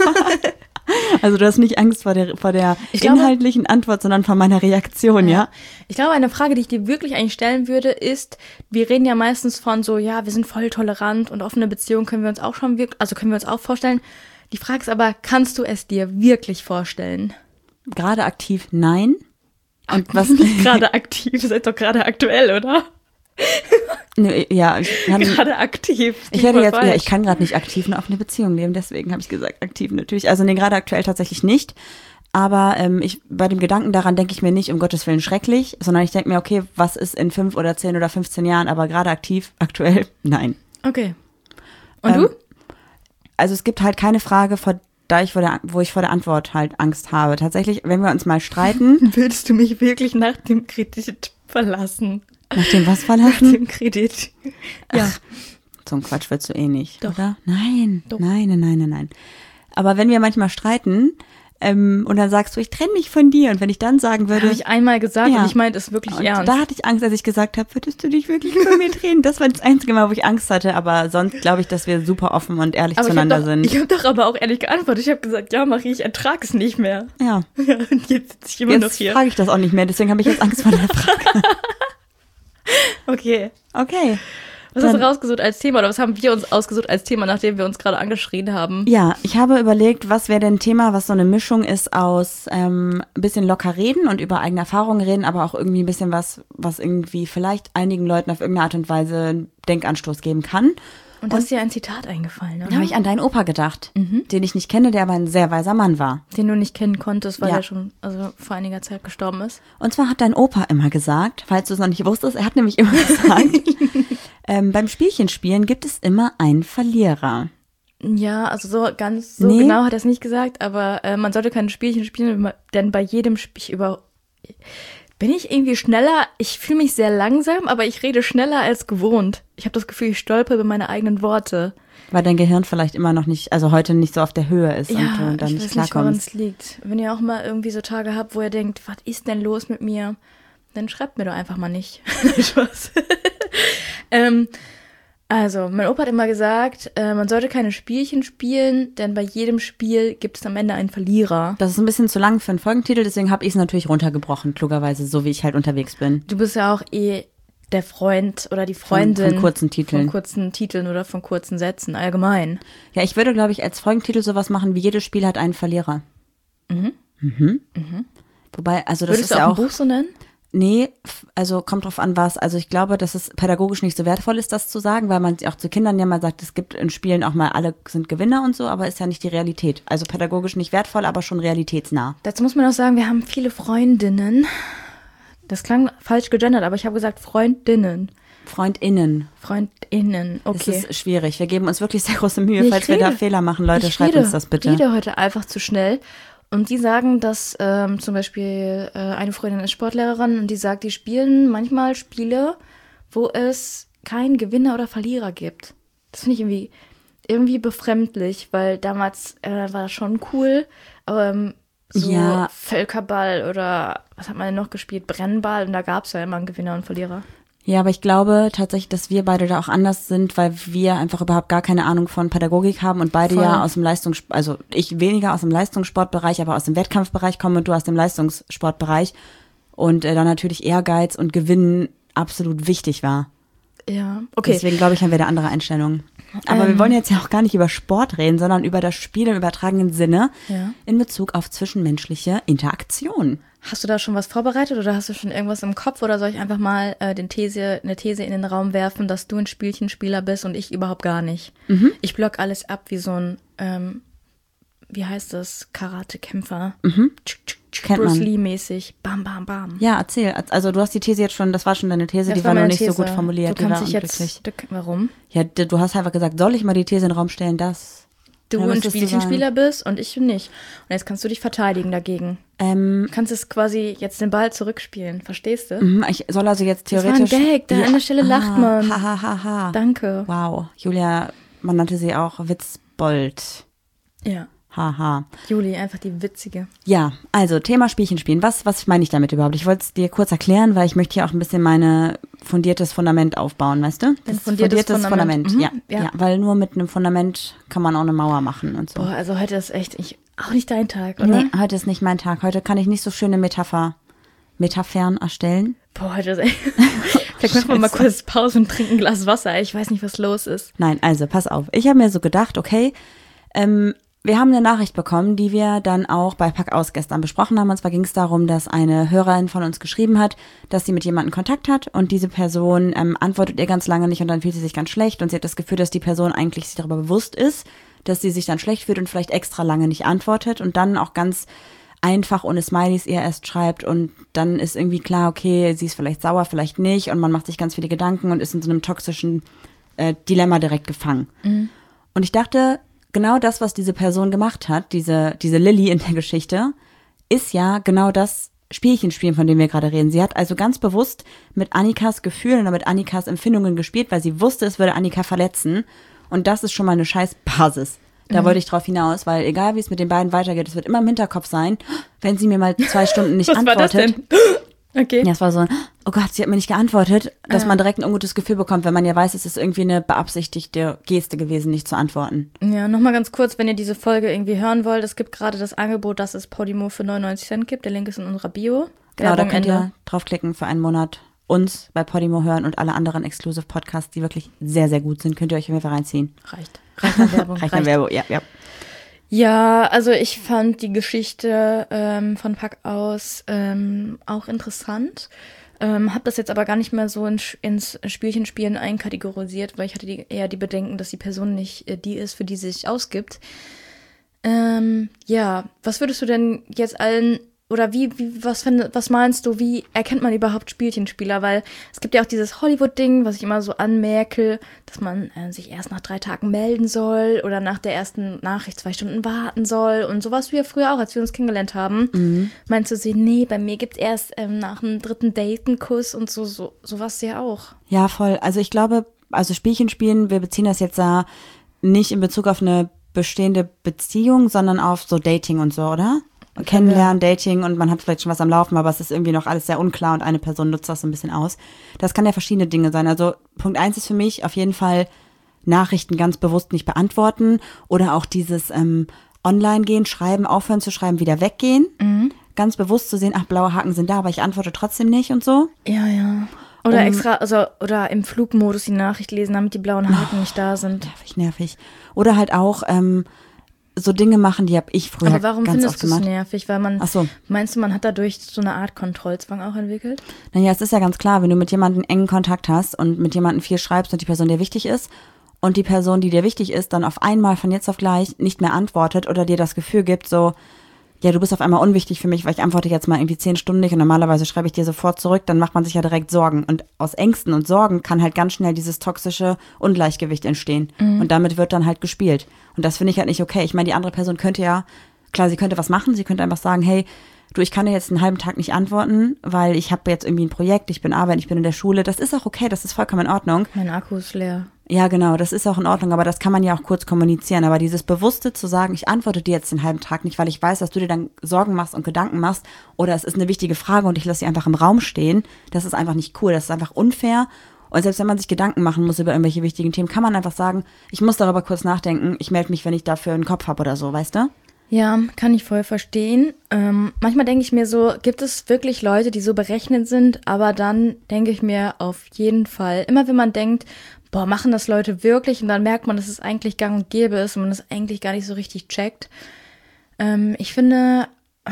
Also du hast nicht Angst vor der, vor der Ich glaube- inhaltlichen Antwort, sondern vor meiner Reaktion, ja? Ich glaube, eine Frage, die ich dir wirklich eigentlich stellen würde, ist, wir reden ja meistens von so, ja, wir sind voll tolerant und offene Beziehungen können wir uns auch schon wirklich, also können wir uns auch vorstellen. Die Frage ist aber, kannst du es dir wirklich vorstellen? Gerade aktiv nein. Und was, Nicht gerade aktiv, ihr seid doch gerade aktuell, oder? Nee, ja, ich kann, Gerade aktiv. ich hätte jetzt, ja, ich kann gerade nicht aktiv eine offene Beziehung leben, deswegen habe ich gesagt, aktiv natürlich. Also nee, gerade aktuell tatsächlich nicht. Aber ähm, ich bei dem Gedanken daran denke ich mir nicht, um Gottes Willen schrecklich, sondern ich denke mir, okay, was ist in fünf oder zehn oder fünfzehn Jahren, aber gerade aktiv, aktuell, nein. Okay. Und Ähm, du? Also es gibt halt keine Frage, vor da ich vor der, wo ich vor der Antwort halt Angst habe. Tatsächlich, wenn wir uns mal streiten. Willst du mich wirklich nach dem Kredit verlassen? Nach dem was Nach verlassen? dem Kredit. Ja. Ach, so ein Quatsch willst du eh nicht, Doch. oder? Nein, Doch. nein, nein, nein, nein, nein. Aber wenn wir manchmal streiten ähm, und dann sagst du, ich trenne mich von dir und wenn ich dann sagen würde, Habe ich einmal gesagt Ja. und ich meinte es wirklich und ernst. da hatte ich Angst, als ich gesagt habe, würdest du dich wirklich von mir trennen? Das war das einzige Mal, wo ich Angst hatte, aber sonst glaube ich, dass wir super offen und ehrlich aber ich habe zueinander doch, sind. ich hab doch aber auch ehrlich geantwortet. Ich habe gesagt, ja Marie, ich ertrage es nicht mehr. Ja, Ja, und jetzt sitze ich immer noch jetzt hier. frage ich das auch nicht mehr, deswegen habe ich jetzt Angst vor der Frage. Okay. Okay. Was hast du Dann- rausgesucht als Thema oder was haben wir uns ausgesucht als Thema, nachdem wir uns gerade angeschrien haben? Ja, ich habe überlegt, was wäre denn ein Thema, was so eine Mischung ist aus ähm, ein bisschen locker reden und über eigene Erfahrungen reden, aber auch irgendwie ein bisschen was, was irgendwie vielleicht einigen Leuten auf irgendeine Art und Weise einen Denkanstoß geben kann. Und da ist dir ein Zitat eingefallen, Da oder? habe ich an deinen Opa gedacht, den ich nicht kenne, der aber ein sehr weiser Mann war. Den du nicht kennen konntest, weil Ja. er schon also vor einiger Zeit gestorben ist. Und zwar hat dein Opa immer gesagt, falls du es noch nicht wusstest, er hat nämlich immer gesagt, ähm, beim Spielchenspielen gibt es immer einen Verlierer. Ja, also so ganz so Nee. genau hat er es nicht gesagt, aber äh, man sollte keine Spielchen spielen, denn bei jedem Spiel ich über bin ich irgendwie schneller. Ich fühle mich sehr langsam, aber ich rede schneller als gewohnt. Ich habe das Gefühl, ich stolper über meine eigenen Worte. Weil dein Gehirn vielleicht immer noch nicht, also heute nicht so auf der Höhe ist und Ja, du dann ich nicht weiß nicht, woran klarkommst. es liegt. Wenn ihr auch mal irgendwie so Tage habt, wo ihr denkt, was ist denn los mit mir, dann schreibt mir doch einfach mal nicht. Spaß. ähm, also, mein Opa hat immer gesagt, äh, man sollte keine Spielchen spielen, denn bei jedem Spiel gibt es am Ende einen Verlierer. Das ist ein bisschen zu lang für einen Folgentitel, deswegen habe ich es natürlich runtergebrochen, klugerweise, so wie ich halt unterwegs bin. Du bist ja auch eh der Freund oder die Von- Freundin von kurzen Titeln. von kurzen Titeln oder von kurzen Sätzen allgemein. Ja, ich würde, glaube ich, als Folgentitel sowas machen, wie jedes Spiel hat einen Verlierer. Mhm. Mhm. Wobei, also das Würdest ist du ja auch auch, ein Buch so nennen? nee, f- also kommt drauf an, was. Also ich glaube, dass es pädagogisch nicht so wertvoll ist, das zu sagen, weil man auch zu Kindern ja mal sagt, es gibt in Spielen auch mal, alle sind Gewinner und so, aber ist ja nicht die Realität. Also pädagogisch nicht wertvoll, aber schon realitätsnah. Dazu muss man auch sagen, wir haben viele Freundinnen. Das klang falsch gegendert, aber ich habe gesagt Freundinnen. FreundInnen. Freundinnen, Das okay. ist schwierig. Wir geben uns wirklich sehr große Mühe, Ich falls wir da rede- Fehler machen. Leute, ich schreibt rede, uns das bitte. Ich rede heute einfach zu schnell. Und die sagen, dass ähm, zum Beispiel äh, eine Freundin ist Sportlehrerin und die sagt, die spielen manchmal Spiele, wo es keinen Gewinner oder Verlierer gibt. Das finde ich irgendwie, irgendwie befremdlich, weil damals äh, war das schon cool, aber ähm, so Ja. Völkerball oder was hat man denn noch gespielt? Brennball und da gab es ja immer einen Gewinner und Verlierer. Ja, aber ich glaube tatsächlich, dass wir beide da auch anders sind, weil wir einfach überhaupt gar keine Ahnung von Pädagogik haben und beide Voll. ja aus dem Leistungssport, also ich weniger aus dem Leistungssportbereich, aber aus dem Wettkampfbereich komme und du aus dem Leistungssportbereich und äh, dann natürlich Ehrgeiz und Gewinnen absolut wichtig war. Ja, okay. Deswegen glaube ich, haben wir da andere Einstellungen. Aber Ähm. wir wollen jetzt ja auch gar nicht über Sport reden, sondern über das Spiel im übertragenen Sinne Ja. in Bezug auf zwischenmenschliche Interaktion. Hast du da schon was vorbereitet oder hast du schon irgendwas im Kopf oder soll ich einfach mal äh, den These, eine These in den Raum werfen, dass du ein Spielchenspieler bist und ich überhaupt gar nicht? Mhm. Ich block alles ab wie so ein, ähm, wie heißt das, Karate-Kämpfer. Mhm. Tschuk, tschuk, tschuk, Kennt Bruce man. Lee-mäßig. Bam, bam, bam. Ja, erzähl. Also du hast die These jetzt schon, das war schon deine These, Das die war noch meine nicht so These. gut formuliert. Du die war kannst dich unglücklich. jetzt, du, warum? Ja, d- du hast einfach gesagt, soll ich mal die These in den Raum stellen, dass Du Ja, ein müsstest du Spielchenspieler bist und ich nicht. Und jetzt kannst du dich verteidigen dagegen. ähm, Du kannst es quasi jetzt den Ball zurückspielen. Verstehst du? mhm, ich soll also jetzt Das war ein theoretisch... Gag, da an der Stelle lacht man. Ha, ha, ha, ha. Danke. Wow, Julia, man nannte sie auch Witzbold. Ja. Haha. Juli, einfach die witzige. Ja, also Thema Spielchen spielen. Was, was meine ich damit überhaupt? Ich wollte es dir kurz erklären, weil ich möchte hier auch ein bisschen meine fundiertes Fundament aufbauen, weißt du? Ein fundiertes Fundament. Mhm, ja, ja. ja. Weil nur mit einem Fundament kann man auch eine Mauer machen und so. Boah, also heute ist echt ich, auch nicht dein Tag, oder? Nee, heute ist nicht mein Tag. Heute kann ich nicht so schöne Metapher, Metaphern erstellen. Boah, heute ist echt. Vielleicht machen wir mal Scheiße. kurz Pause und trinken ein Glas Wasser. Ich weiß nicht, was los ist. Nein, also pass auf. Ich habe mir so gedacht, okay, ähm, wir haben eine Nachricht bekommen, die wir dann auch bei Pack aus gestern besprochen haben. Und zwar ging es darum, dass eine Hörerin von uns geschrieben hat, dass sie mit jemandem Kontakt hat und diese Person ähm, antwortet ihr ganz lange nicht und dann fühlt sie sich ganz schlecht und sie hat das Gefühl, dass die Person eigentlich sich darüber bewusst ist, dass sie sich dann schlecht fühlt und vielleicht extra lange nicht antwortet und dann auch ganz einfach ohne Smileys ihr erst schreibt und dann ist irgendwie klar, okay, sie ist vielleicht sauer, vielleicht nicht und man macht sich ganz viele Gedanken und ist in so einem toxischen äh, Dilemma direkt gefangen. Mhm. Und ich dachte, genau das, was diese Person gemacht hat, diese, diese Lilly in der Geschichte, ist ja genau das Spielchenspielen, von dem wir gerade reden. Sie hat also ganz bewusst mit Annikas Gefühlen oder mit Annikas Empfindungen gespielt, weil sie wusste, es würde Annika verletzen. Und das ist schon mal eine scheiß Basis. Da mhm. wollte ich drauf hinaus, weil egal wie es mit den beiden weitergeht, es wird immer im Hinterkopf sein, wenn sie mir mal zwei Stunden nicht was antwortet. Was war das denn? Okay. Ja, es war so, oh Gott, sie hat mir nicht geantwortet, dass ah. man direkt ein ungutes Gefühl bekommt, wenn man ja weiß, es ist irgendwie eine beabsichtigte Geste gewesen, nicht zu antworten. Ja, nochmal ganz kurz, wenn ihr diese Folge irgendwie hören wollt, es gibt gerade das Angebot, dass es Podimo für neunundneunzig Cent gibt. Der Link ist in unserer Bio. Genau, da könnt ihr draufklicken für einen Monat uns bei Podimo hören und alle anderen Exclusive Podcasts, die wirklich sehr, sehr gut sind, könnt ihr euch auf jeden Fall reinziehen. Reicht. Reicht an Werbung. Reicht an Werbung, ja, ja. Ja, also ich fand die Geschichte ähm, von Pack aus ähm, auch interessant. Ähm, hab das jetzt aber gar nicht mehr so in, ins Spielchenspielen einkategorisiert, weil ich hatte die, eher die Bedenken, dass die Person nicht äh, die ist, für die sie sich ausgibt. Ähm, ja, was würdest du denn jetzt allen oder wie, wie was, find, was meinst du, wie erkennt man überhaupt Spielchenspieler? Weil es gibt ja auch dieses Hollywood-Ding, was ich immer so anmerke, dass man äh, sich erst nach drei Tagen melden soll oder nach der ersten Nachricht zwei Stunden warten soll und sowas wie wir früher auch, als wir uns kennengelernt haben. Mhm. Meinst du sie, nee, bei mir gibt's erst ähm, nach dem dritten Date einen Kuss und so, so sowas ja auch. Ja, voll. Also ich glaube, also Spielchenspielen, wir beziehen das jetzt da nicht in Bezug auf eine bestehende Beziehung, sondern auf so Dating und so, oder? Kennenlernen, Dating und man hat vielleicht schon was am Laufen, aber es ist irgendwie noch alles sehr unklar und eine Person nutzt das so ein bisschen aus. Das kann ja verschiedene Dinge sein. Also Punkt eins ist für mich auf jeden Fall Nachrichten ganz bewusst nicht beantworten oder auch dieses ähm, Online gehen, schreiben, aufhören zu schreiben, wieder weggehen. Mhm. Ganz bewusst zu sehen, ach, blaue Haken sind da, aber ich antworte trotzdem nicht und so. Ja, ja. Oder um, extra, also oder im Flugmodus die Nachricht lesen, damit die blauen Haken oh, nicht da sind. Nervig, nervig. Oder halt auch ähm, so Dinge machen, die habe ich früher ganz oft gemacht. Aber warum findest du es nervig? Weil man, Ach so. Meinst du, man hat dadurch so eine Art Kontrollzwang auch entwickelt? Naja, es ist ja ganz klar, wenn du mit jemandem engen Kontakt hast und mit jemandem viel schreibst und die Person dir wichtig ist und die Person, die dir wichtig ist, dann auf einmal von jetzt auf gleich nicht mehr antwortet oder dir das Gefühl gibt, so, ja, du bist auf einmal unwichtig für mich, weil ich antworte jetzt mal irgendwie zehn Stunden nicht und normalerweise schreibe ich dir sofort zurück, dann macht man sich ja direkt Sorgen. Und aus Ängsten und Sorgen kann halt ganz schnell dieses toxische Ungleichgewicht entstehen. Mhm. Und damit wird dann halt gespielt. Und das finde ich halt nicht okay. Ich meine, die andere Person könnte ja, klar, sie könnte was machen, sie könnte einfach sagen, hey, du, ich kann dir jetzt einen halben Tag nicht antworten, weil ich habe jetzt irgendwie ein Projekt, ich bin arbeiten, ich bin in der Schule. Das ist auch okay, das ist vollkommen in Ordnung. Mein Akku ist leer. Ja, genau, das ist auch in Ordnung, aber das kann man ja auch kurz kommunizieren. Aber dieses Bewusste zu sagen, ich antworte dir jetzt den halben Tag nicht, weil ich weiß, dass du dir dann Sorgen machst und Gedanken machst oder es ist eine wichtige Frage und ich lasse sie einfach im Raum stehen, das ist einfach nicht cool, das ist einfach unfair. Und selbst wenn man sich Gedanken machen muss über irgendwelche wichtigen Themen, kann man einfach sagen, ich muss darüber kurz nachdenken, ich melde mich, wenn ich dafür einen Kopf habe oder so, weißt du? Ja, kann ich voll verstehen. Ähm, manchmal denke ich mir so, gibt es wirklich Leute, die so berechnet sind, aber dann denke ich mir auf jeden Fall, immer wenn man denkt, boah, machen das Leute wirklich? Und dann merkt man, dass es eigentlich gang und gäbe ist und man es eigentlich gar nicht so richtig checkt. Ähm, ich finde,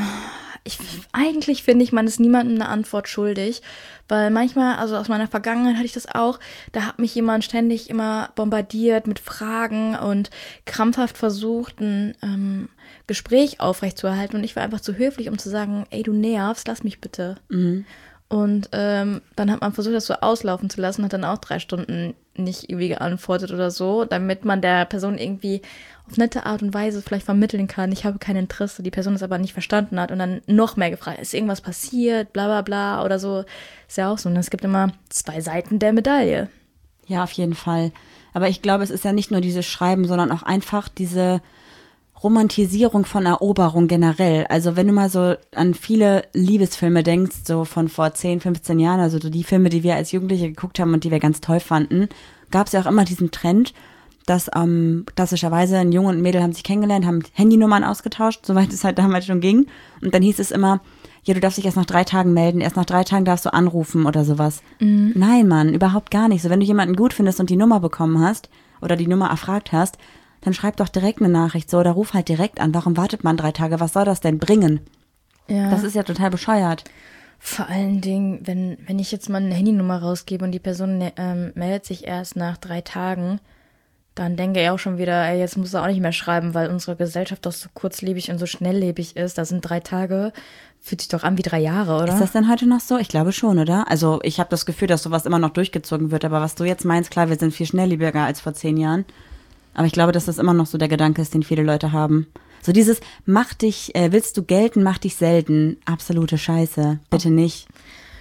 ich, eigentlich finde ich, man ist niemandem eine Antwort schuldig, weil manchmal, also aus meiner Vergangenheit hatte ich das auch, da hat mich jemand ständig immer bombardiert mit Fragen und krampfhaft versucht, ein ähm, Gespräch aufrechtzuerhalten und ich war einfach zu höflich, um zu sagen, ey, du nervst, lass mich bitte. Mhm. Und ähm, dann hat man versucht, das so auslaufen zu lassen, hat dann auch drei Stunden nicht irgendwie geantwortet oder so, damit man der Person irgendwie auf nette Art und Weise vielleicht vermitteln kann, ich habe kein Interesse, die Person es aber nicht verstanden hat und dann noch mehr gefragt, ist irgendwas passiert, bla bla bla oder so. Ist ja auch so. Und es gibt immer zwei Seiten der Medaille. Ja, auf jeden Fall. Aber ich glaube, es ist ja nicht nur dieses Schreiben, sondern auch einfach diese Romantisierung von Eroberung generell. Also wenn du mal so an viele Liebesfilme denkst, so von vor zehn, fünfzehn Jahren, also so die Filme, die wir als Jugendliche geguckt haben und die wir ganz toll fanden, gab es ja auch immer diesen Trend, dass ähm, klassischerweise ein Junge und ein Mädel haben sich kennengelernt, haben Handynummern ausgetauscht, soweit es halt damals schon ging. Und dann hieß es immer, ja, du darfst dich erst nach drei Tagen melden, erst nach drei Tagen darfst du anrufen oder sowas. Mhm. Nein, Mann, überhaupt gar nicht. So, wenn du jemanden gut findest und die Nummer bekommen hast oder die Nummer erfragt hast, dann schreib doch direkt eine Nachricht so oder ruf halt direkt an. Warum wartet man drei Tage? Was soll das denn bringen? Ja. Das ist ja total bescheuert. Vor allen Dingen, wenn, wenn ich jetzt mal eine Handynummer rausgebe und die Person ähm, meldet sich erst nach drei Tagen, dann denke ich auch schon wieder, ey, jetzt muss er auch nicht mehr schreiben, weil unsere Gesellschaft doch so kurzlebig und so schnelllebig ist. Da sind drei Tage, fühlt sich doch an wie drei Jahre, oder? Ist das denn heute noch so? Ich glaube schon, oder? Also ich habe das Gefühl, dass sowas immer noch durchgezogen wird. Aber was du jetzt meinst, klar, wir sind viel schnelllebiger als vor zehn Jahren. Aber ich glaube, dass das immer noch so der Gedanke ist, den viele Leute haben. So dieses, mach dich, äh, willst du gelten, mach dich selten. Absolute Scheiße. Bitte nicht.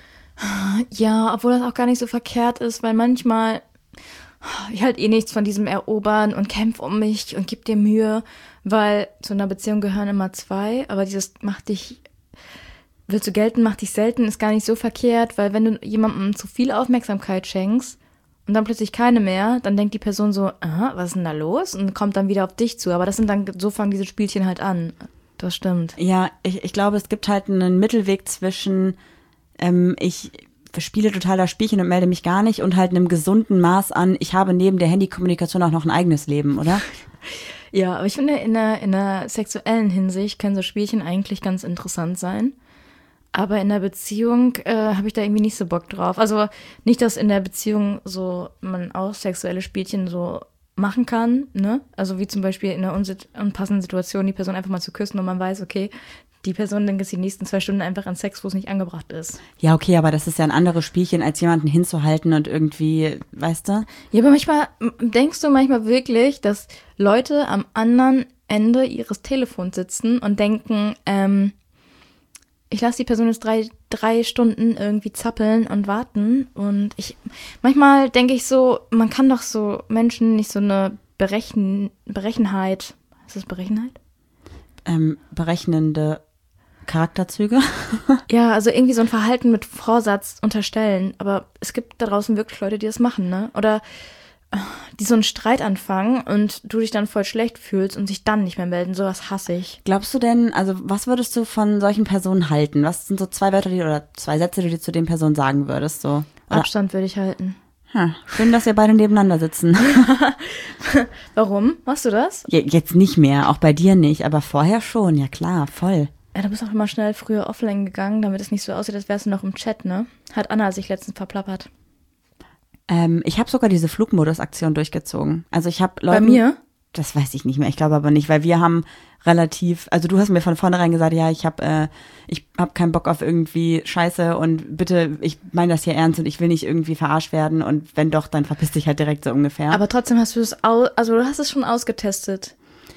Ja, obwohl das auch gar nicht so verkehrt ist, weil manchmal, ich halt eh nichts von diesem Erobern und kämpf um mich und gib dir Mühe, weil zu einer Beziehung gehören immer zwei, aber dieses mach dich, willst du gelten, mach dich selten, ist gar nicht so verkehrt, weil wenn du jemandem zu viel Aufmerksamkeit schenkst und dann plötzlich keine mehr, dann denkt die Person so, aha, was ist denn da los? Und kommt dann wieder auf dich zu, aber das sind dann, so fangen diese Spielchen halt an. Das stimmt. Ja, ich, ich glaube, es gibt halt einen Mittelweg zwischen, ähm, ich spiele total das Spielchen und melde mich gar nicht und halt einem gesunden Maß an, ich habe neben der Handykommunikation auch noch ein eigenes Leben, oder? Ja, aber ich finde, in der, in der sexuellen Hinsicht können so Spielchen eigentlich ganz interessant sein. Aber in der Beziehung äh, habe ich da irgendwie nicht so Bock drauf. Also nicht, dass in der Beziehung so man auch sexuelle Spielchen so machen kann, ne? Also wie zum Beispiel in einer unsit- unpassenden Situation die Person einfach mal zu küssen und man weiß, okay, die Person denkt jetzt die nächsten zwei Stunden einfach an Sex, wo es nicht angebracht ist. Ja, okay, aber das ist ja ein anderes Spielchen, als jemanden hinzuhalten und irgendwie, weißt du? Ja, aber manchmal, denkst du manchmal wirklich, dass Leute am anderen Ende ihres Telefons sitzen und denken, ähm, ich lasse die Person jetzt drei, drei Stunden irgendwie zappeln und warten und ich, manchmal denke ich so, man kann doch so Menschen nicht so eine Berechen, Berechenheit, ist das Berechenheit? Ähm, berechnende Charakterzüge. Ja, also irgendwie so ein Verhalten mit Vorsatz unterstellen. Aber es gibt da draußen wirklich Leute, die das machen, ne? Oder äh, die so einen Streit anfangen und du dich dann voll schlecht fühlst und sich dann nicht mehr melden. Sowas hasse ich. Glaubst du denn, also was würdest du von solchen Personen halten? Was sind so zwei Wörter, die oder zwei Sätze, die du zu den Personen sagen würdest? So? Oder? Abstand würde ich halten. Hm, schön, dass wir beide nebeneinander sitzen. Warum? Machst du das? Je- Jetzt nicht mehr, auch bei dir nicht, aber vorher schon, ja klar, voll. Ja, du bist auch immer schnell früher offline gegangen, damit es nicht so aussieht, als wärst du noch im Chat, ne? Hat Anna sich letztens verplappert. Ähm, ich habe sogar diese Flugmodus-Aktion durchgezogen. Also ich habe Leute. Bei mir? Das weiß ich nicht mehr, ich glaube aber nicht, weil wir haben relativ, also du hast mir von vornherein gesagt, ja, ich habe äh, ich hab keinen Bock auf irgendwie Scheiße und bitte, ich meine das hier ernst und ich will nicht irgendwie verarscht werden und wenn doch, dann verpiss dich halt direkt so ungefähr. Aber trotzdem hast du es, au- also du hast es schon ausgetestet.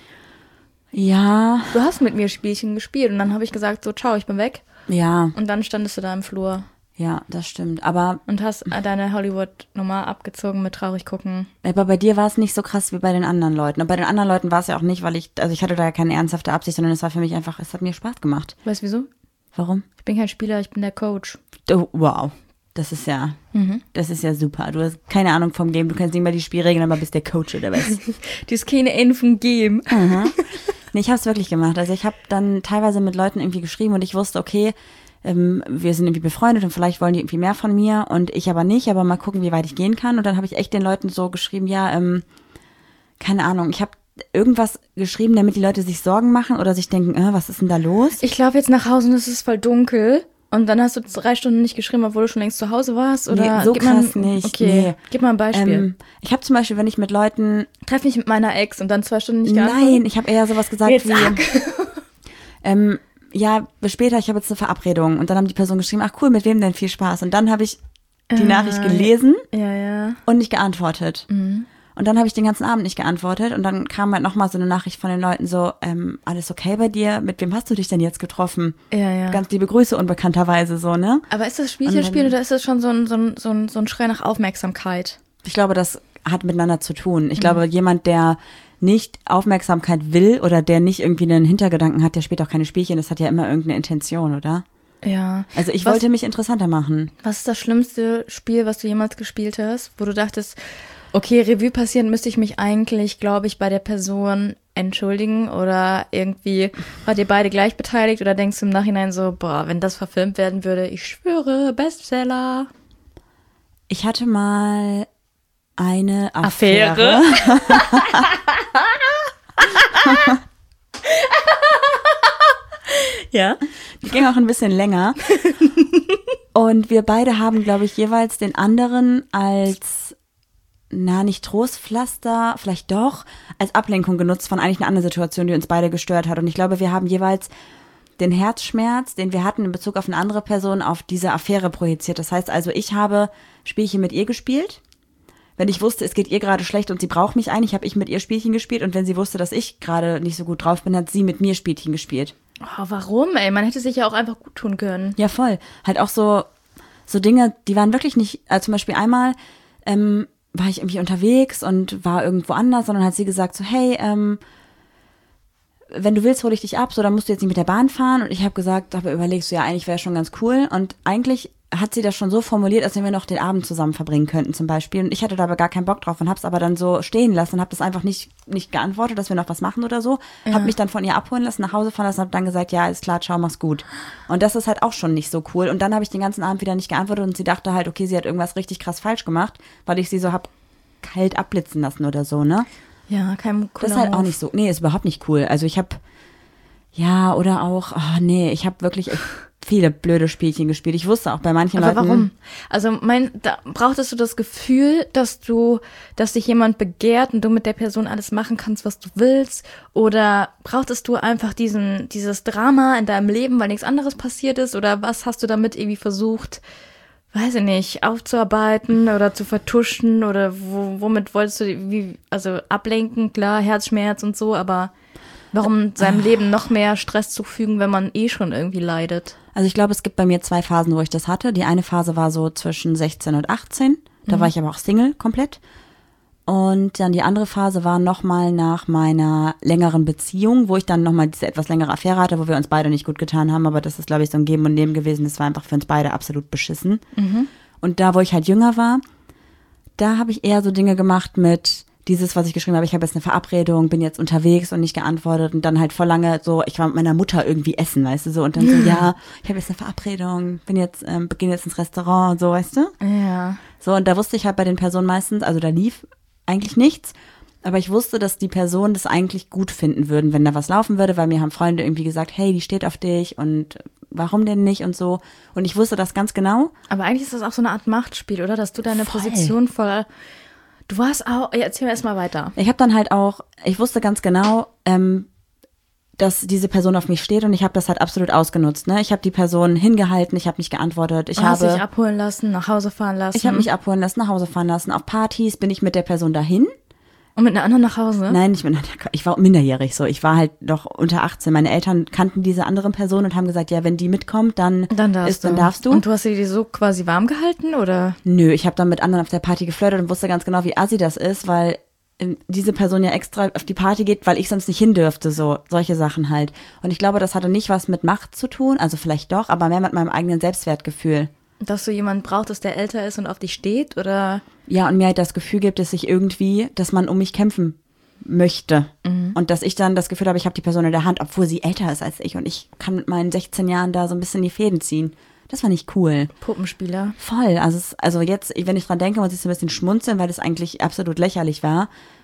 Ja, Du hast mit mir Spielchen gespielt und dann habe ich gesagt, so, ciao, ich bin weg. ja, Und dann standest du da im Flur ja, das stimmt. Aber, und hast deine Hollywood-Nummer abgezogen mit traurig gucken. aber bei dir war es nicht so krass wie bei den anderen Leuten. Und bei den anderen Leuten war es ja auch nicht, weil ich, also ich hatte da ja keine ernsthafte Absicht, sondern es war für mich einfach, es hat mir Spaß gemacht. Weißt du wieso? Warum? Ich bin kein Spieler, ich bin der Coach. Oh, wow. Das ist ja, Mhm. das ist ja super. Du hast keine Ahnung vom Game, du kennst nicht mal die Spielregeln, aber bist der Coach oder was? Die ist keine Ende vom Game. Mhm. Nee, ich habe es wirklich gemacht. Also ich habe dann teilweise mit Leuten irgendwie geschrieben und ich wusste, okay, ähm, wir sind irgendwie befreundet und vielleicht wollen die irgendwie mehr von mir und ich aber nicht, aber mal gucken, wie weit ich gehen kann. Und dann habe ich echt den Leuten so geschrieben, ja, ähm, keine Ahnung, ich habe irgendwas geschrieben, damit die Leute sich Sorgen machen oder sich denken, äh, was ist denn da los? Ich laufe jetzt nach Hause und es ist voll dunkel. Und dann hast du drei Stunden nicht geschrieben, obwohl du schon längst zu Hause warst? Oder Nee, so gib mal, krass nicht, Okay, nee. gib mal ein Beispiel. Ähm, ich habe zum Beispiel, wenn ich mit Leuten, Treff mich mit meiner Ex und dann zwei Stunden nicht geantwortet? nein, ich habe eher sowas gesagt Jetzt wie, sag. ähm, ja, bis später, ich habe jetzt eine Verabredung. Und dann haben die Personen geschrieben, ach cool, mit wem denn? Viel Spaß. Und dann habe ich die Äh, Nachricht gelesen Ja, ja. und nicht geantwortet. Mhm. Und dann habe ich den ganzen Abend nicht geantwortet. Und dann kam halt nochmal so eine Nachricht von den Leuten so, ähm, alles okay bei dir? Mit wem hast du dich denn jetzt getroffen? Ja, ja. Ganz liebe Grüße unbekannterweise so, ne? Aber ist das Spielchen spielen oder ist das schon so ein, so ein, so ein, so ein Schrei nach Aufmerksamkeit? Ich glaube, das hat miteinander zu tun. Ich glaube, jemand, der nicht Aufmerksamkeit will oder der nicht irgendwie einen Hintergedanken hat, der spielt auch keine Spielchen. Das hat ja immer irgendeine Intention, oder? Ja. Also ich Was- wollte mich interessanter machen. Was ist das schlimmste Spiel, was du jemals gespielt hast, wo du dachtest, okay, Revue passieren müsste ich mich eigentlich, glaube ich, bei der Person entschuldigen oder irgendwie wart ihr beide gleich beteiligt oder denkst du im Nachhinein so, boah, wenn das verfilmt werden würde, ich schwöre, Bestseller. Ich hatte mal eine Affäre. Affäre? Ja. Die ging auch ein bisschen länger. Und wir beide haben, glaube ich, jeweils den anderen als, na, nicht Trostpflaster, vielleicht doch, als Ablenkung genutzt von eigentlich einer anderen Situation, die uns beide gestört hat. Und ich glaube, wir haben jeweils den Herzschmerz, den wir hatten in Bezug auf eine andere Person, auf diese Affäre projiziert. Das heißt also, ich habe Spielchen mit ihr gespielt. Wenn ich wusste, es geht ihr gerade schlecht und sie braucht mich eigentlich, habe ich mit ihr Spielchen gespielt. Und wenn sie wusste, dass ich gerade nicht so gut drauf bin, hat sie mit mir Spielchen gespielt. Oh, warum, ey? Man hätte sich ja auch einfach gut tun können. Ja, voll. Halt auch so, so Dinge, die waren wirklich nicht, also zum Beispiel einmal ähm, war ich irgendwie unterwegs und war irgendwo anders, sondern hat sie gesagt so, hey, ähm, wenn du willst, hole ich dich ab, so, dann musst du jetzt nicht mit der Bahn fahren. Und ich habe gesagt, aber überlegst du, ja, eigentlich wäre schon ganz cool. Und eigentlich hat sie das schon so formuliert, als wenn wir noch den Abend zusammen verbringen könnten zum Beispiel. Und ich hatte da aber gar keinen Bock drauf und habe es aber dann so stehen lassen und habe das einfach nicht, nicht geantwortet, dass wir noch was machen oder so. Ja. Habe mich dann von ihr abholen lassen, nach Hause fahren lassen und habe dann gesagt, ja, ist klar, ciao, mach's gut. Und das ist halt auch schon nicht so cool. Und dann habe ich den ganzen Abend wieder nicht geantwortet und sie dachte halt, okay, sie hat irgendwas richtig krass falsch gemacht, weil ich sie so hab kalt abblitzen lassen oder so, ne? Ja, kein cooler Das ist halt auch nicht so, nee, ist überhaupt nicht cool. Also ich habe, ja, oder auch, oh, nee, ich habe wirklich viele blöde Spielchen gespielt. Ich wusste auch bei manchen Aber Leuten. warum? Also mein, da brauchtest du das Gefühl, dass du, dass dich jemand begehrt und du mit der Person alles machen kannst, was du willst? Oder brauchtest du einfach diesen, dieses Drama in deinem Leben, weil nichts anderes passiert ist? Oder was hast du damit irgendwie versucht, weiß ich nicht, aufzuarbeiten oder zu vertuschen? Oder wo, womit wolltest du, wie, also ablenken, klar, Herzschmerz und so, aber warum seinem Leben noch mehr Stress zufügen, wenn man eh schon irgendwie leidet? Also ich glaube, es gibt bei mir zwei Phasen, wo ich das hatte. Die eine Phase war so zwischen sechzehn und achtzehn. Da mhm. war ich aber auch Single komplett. Und dann die andere Phase war nochmal nach meiner längeren Beziehung, wo ich dann nochmal diese etwas längere Affäre hatte, wo wir uns beide nicht gut getan haben. Aber das ist, glaube ich, so ein Geben und Nehmen gewesen. Das war einfach für uns beide absolut beschissen. Mhm. Und da, wo ich halt jünger war, da habe ich eher so Dinge gemacht mit dieses, was ich geschrieben habe, ich habe jetzt eine Verabredung, bin jetzt unterwegs und nicht geantwortet und dann halt voll lange so, ich war mit meiner Mutter irgendwie essen, weißt du, so und dann so, ja, ich habe jetzt eine Verabredung, bin jetzt, ähm, beginne jetzt ins Restaurant und so, weißt du? Ja. So, und da wusste ich halt bei den Personen meistens, also da lief eigentlich nichts, aber ich wusste, dass die Personen das eigentlich gut finden würden, wenn da was laufen würde, weil mir haben Freunde irgendwie gesagt, hey, die steht auf dich und warum denn nicht und so. Und ich wusste das ganz genau. Aber eigentlich ist das auch so eine Art Machtspiel, oder? Dass du deine Voll. Position voll... Du warst auch, ja, erzähl mir erst mal weiter. Ich habe dann halt auch, ich wusste ganz genau, ähm, dass diese Person auf mich steht und ich habe das halt absolut ausgenutzt. Ne? Ich habe die Person hingehalten, ich habe nicht geantwortet. Ich du hast habe dich abholen lassen, nach Hause fahren lassen. Ich habe mich abholen lassen, nach Hause fahren lassen. Auf Partys bin ich mit der Person dahin. Und mit einer anderen nach Hause? Nein, ich bin, ich war minderjährig so. Ich war halt noch unter achtzehn. Meine Eltern kannten diese andere Person und haben gesagt, ja, wenn die mitkommt, dann, dann, darfst, ist, du. dann darfst du. Und du hast sie so quasi warm gehalten, oder? Nö, ich habe dann mit anderen auf der Party geflirtet und wusste ganz genau, wie assi das ist, weil diese Person ja extra auf die Party geht, weil ich sonst nicht hin dürfte, so solche Sachen halt. Und ich glaube, das hatte nicht was mit Macht zu tun, also vielleicht doch, aber mehr mit meinem eigenen Selbstwertgefühl. Dass du jemanden brauchtest, der älter ist und auf dich steht, oder? Ja, und mir halt das Gefühl gibt, dass ich irgendwie, dass man um mich kämpfen möchte. Mhm. Und dass ich dann das Gefühl habe, ich habe die Person in der Hand, obwohl sie älter ist als ich und ich kann mit meinen sechzehn Jahren da so ein bisschen die Fäden ziehen. Das war nicht cool. Puppenspieler. Voll. Also, es, also jetzt, wenn ich dran denke, muss ich so ein bisschen schmunzeln, weil das eigentlich absolut lächerlich war.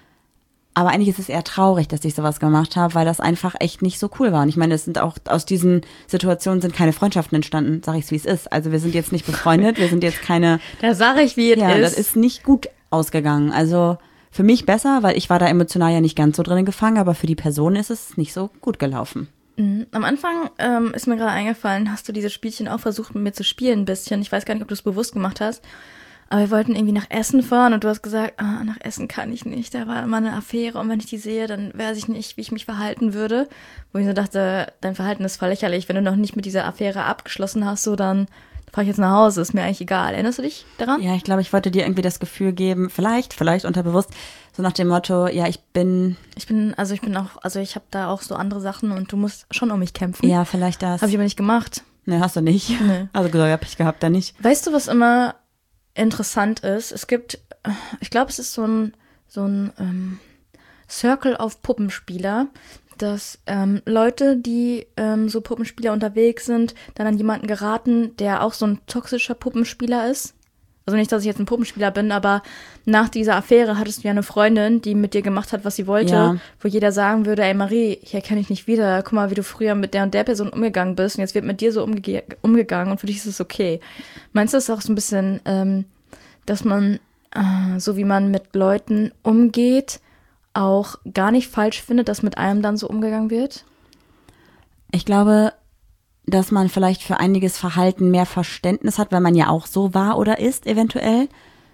Aber eigentlich ist es eher traurig, dass ich sowas gemacht habe, weil das einfach echt nicht so cool war. Und ich meine, es sind auch, aus diesen Situationen sind keine Freundschaften entstanden, sag ich's, wie es ist. Also wir sind jetzt nicht befreundet, wir sind jetzt keine... Da sage ich, wie es ja, ist. Ja, das ist nicht gut ausgegangen. Also für mich besser, weil ich war da emotional ja nicht ganz so drin gefangen, aber für die Person ist es nicht so gut gelaufen. Mhm. Am Anfang ähm, ist mir gerade eingefallen, hast du diese Spielchen auch versucht, mit mir zu spielen ein bisschen. Ich weiß gar nicht, ob du es bewusst gemacht hast. Aber wir wollten irgendwie nach Essen fahren und du hast gesagt, ah, nach Essen kann ich nicht, da war immer eine Affäre und wenn ich die sehe, dann weiß ich nicht, wie ich mich verhalten würde. Wo ich so dachte, dein Verhalten ist voll lächerlich, wenn du noch nicht mit dieser Affäre abgeschlossen hast, so dann fahre ich jetzt nach Hause, ist mir eigentlich egal. Erinnerst du dich daran? Ja, ich glaube, ich wollte dir irgendwie das Gefühl geben, vielleicht, vielleicht unterbewusst, so nach dem Motto, ja, ich bin... Ich bin, also ich bin auch, also ich habe da auch so andere Sachen und du musst schon um mich kämpfen. Ja, vielleicht das. Habe ich aber nicht gemacht. Ne, hast du nicht. Nee. Also gesagt, hab ich gehabt, da nicht. Weißt du, was immer interessant ist? Es gibt, ich glaube, es ist so ein, so ein ähm, Circle of Puppenspieler, dass ähm, Leute, die ähm, so Puppenspieler unterwegs sind, dann an jemanden geraten, der auch so ein toxischer Puppenspieler ist. Also nicht, dass ich jetzt ein Puppenspieler bin, aber nach dieser Affäre hattest du ja eine Freundin, die mit dir gemacht hat, was sie wollte, Ja. wo jeder sagen würde, ey Marie, hier kenne ich nicht wieder. Guck mal, wie du früher mit der und der Person umgegangen bist und jetzt wird mit dir so umge- umgegangen und für dich ist es okay. Meinst du, es ist auch so ein bisschen, ähm, dass man, äh, so wie man mit Leuten umgeht, auch gar nicht falsch findet, dass mit einem dann so umgegangen wird? Ich glaube, dass man vielleicht für einiges Verhalten mehr Verständnis hat, weil man ja auch so war oder ist, eventuell.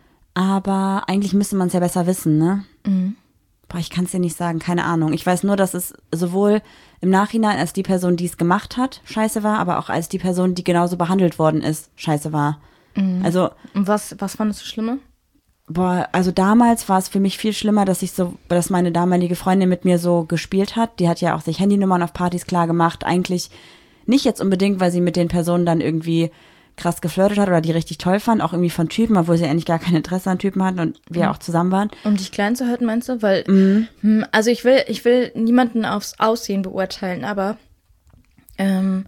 Aber eigentlich müsste man es ja besser wissen, ne? Mhm. Boah, ich kann es dir nicht sagen, keine Ahnung. Ich weiß nur, dass es sowohl im Nachhinein als die Person, die es gemacht hat, scheiße war, aber auch als die Person, die genauso behandelt worden ist, scheiße war. Mhm. Also, Und was, was fandest du schlimmer? boah, also damals war es für mich viel schlimmer, dass ich so, dass meine damalige Freundin mit mir so gespielt hat. Die hat ja auch sich Handynummern auf Partys klar gemacht. Eigentlich nicht jetzt unbedingt, weil sie mit den Personen dann irgendwie krass geflirtet hat oder die richtig toll fand, auch irgendwie von Typen, obwohl sie eigentlich gar kein Interesse an Typen hatten und wir auch zusammen waren. Um dich klein zu halten, meinst du? Weil, Mhm. hm, also ich will, ich will niemanden aufs Aussehen beurteilen, aber ähm,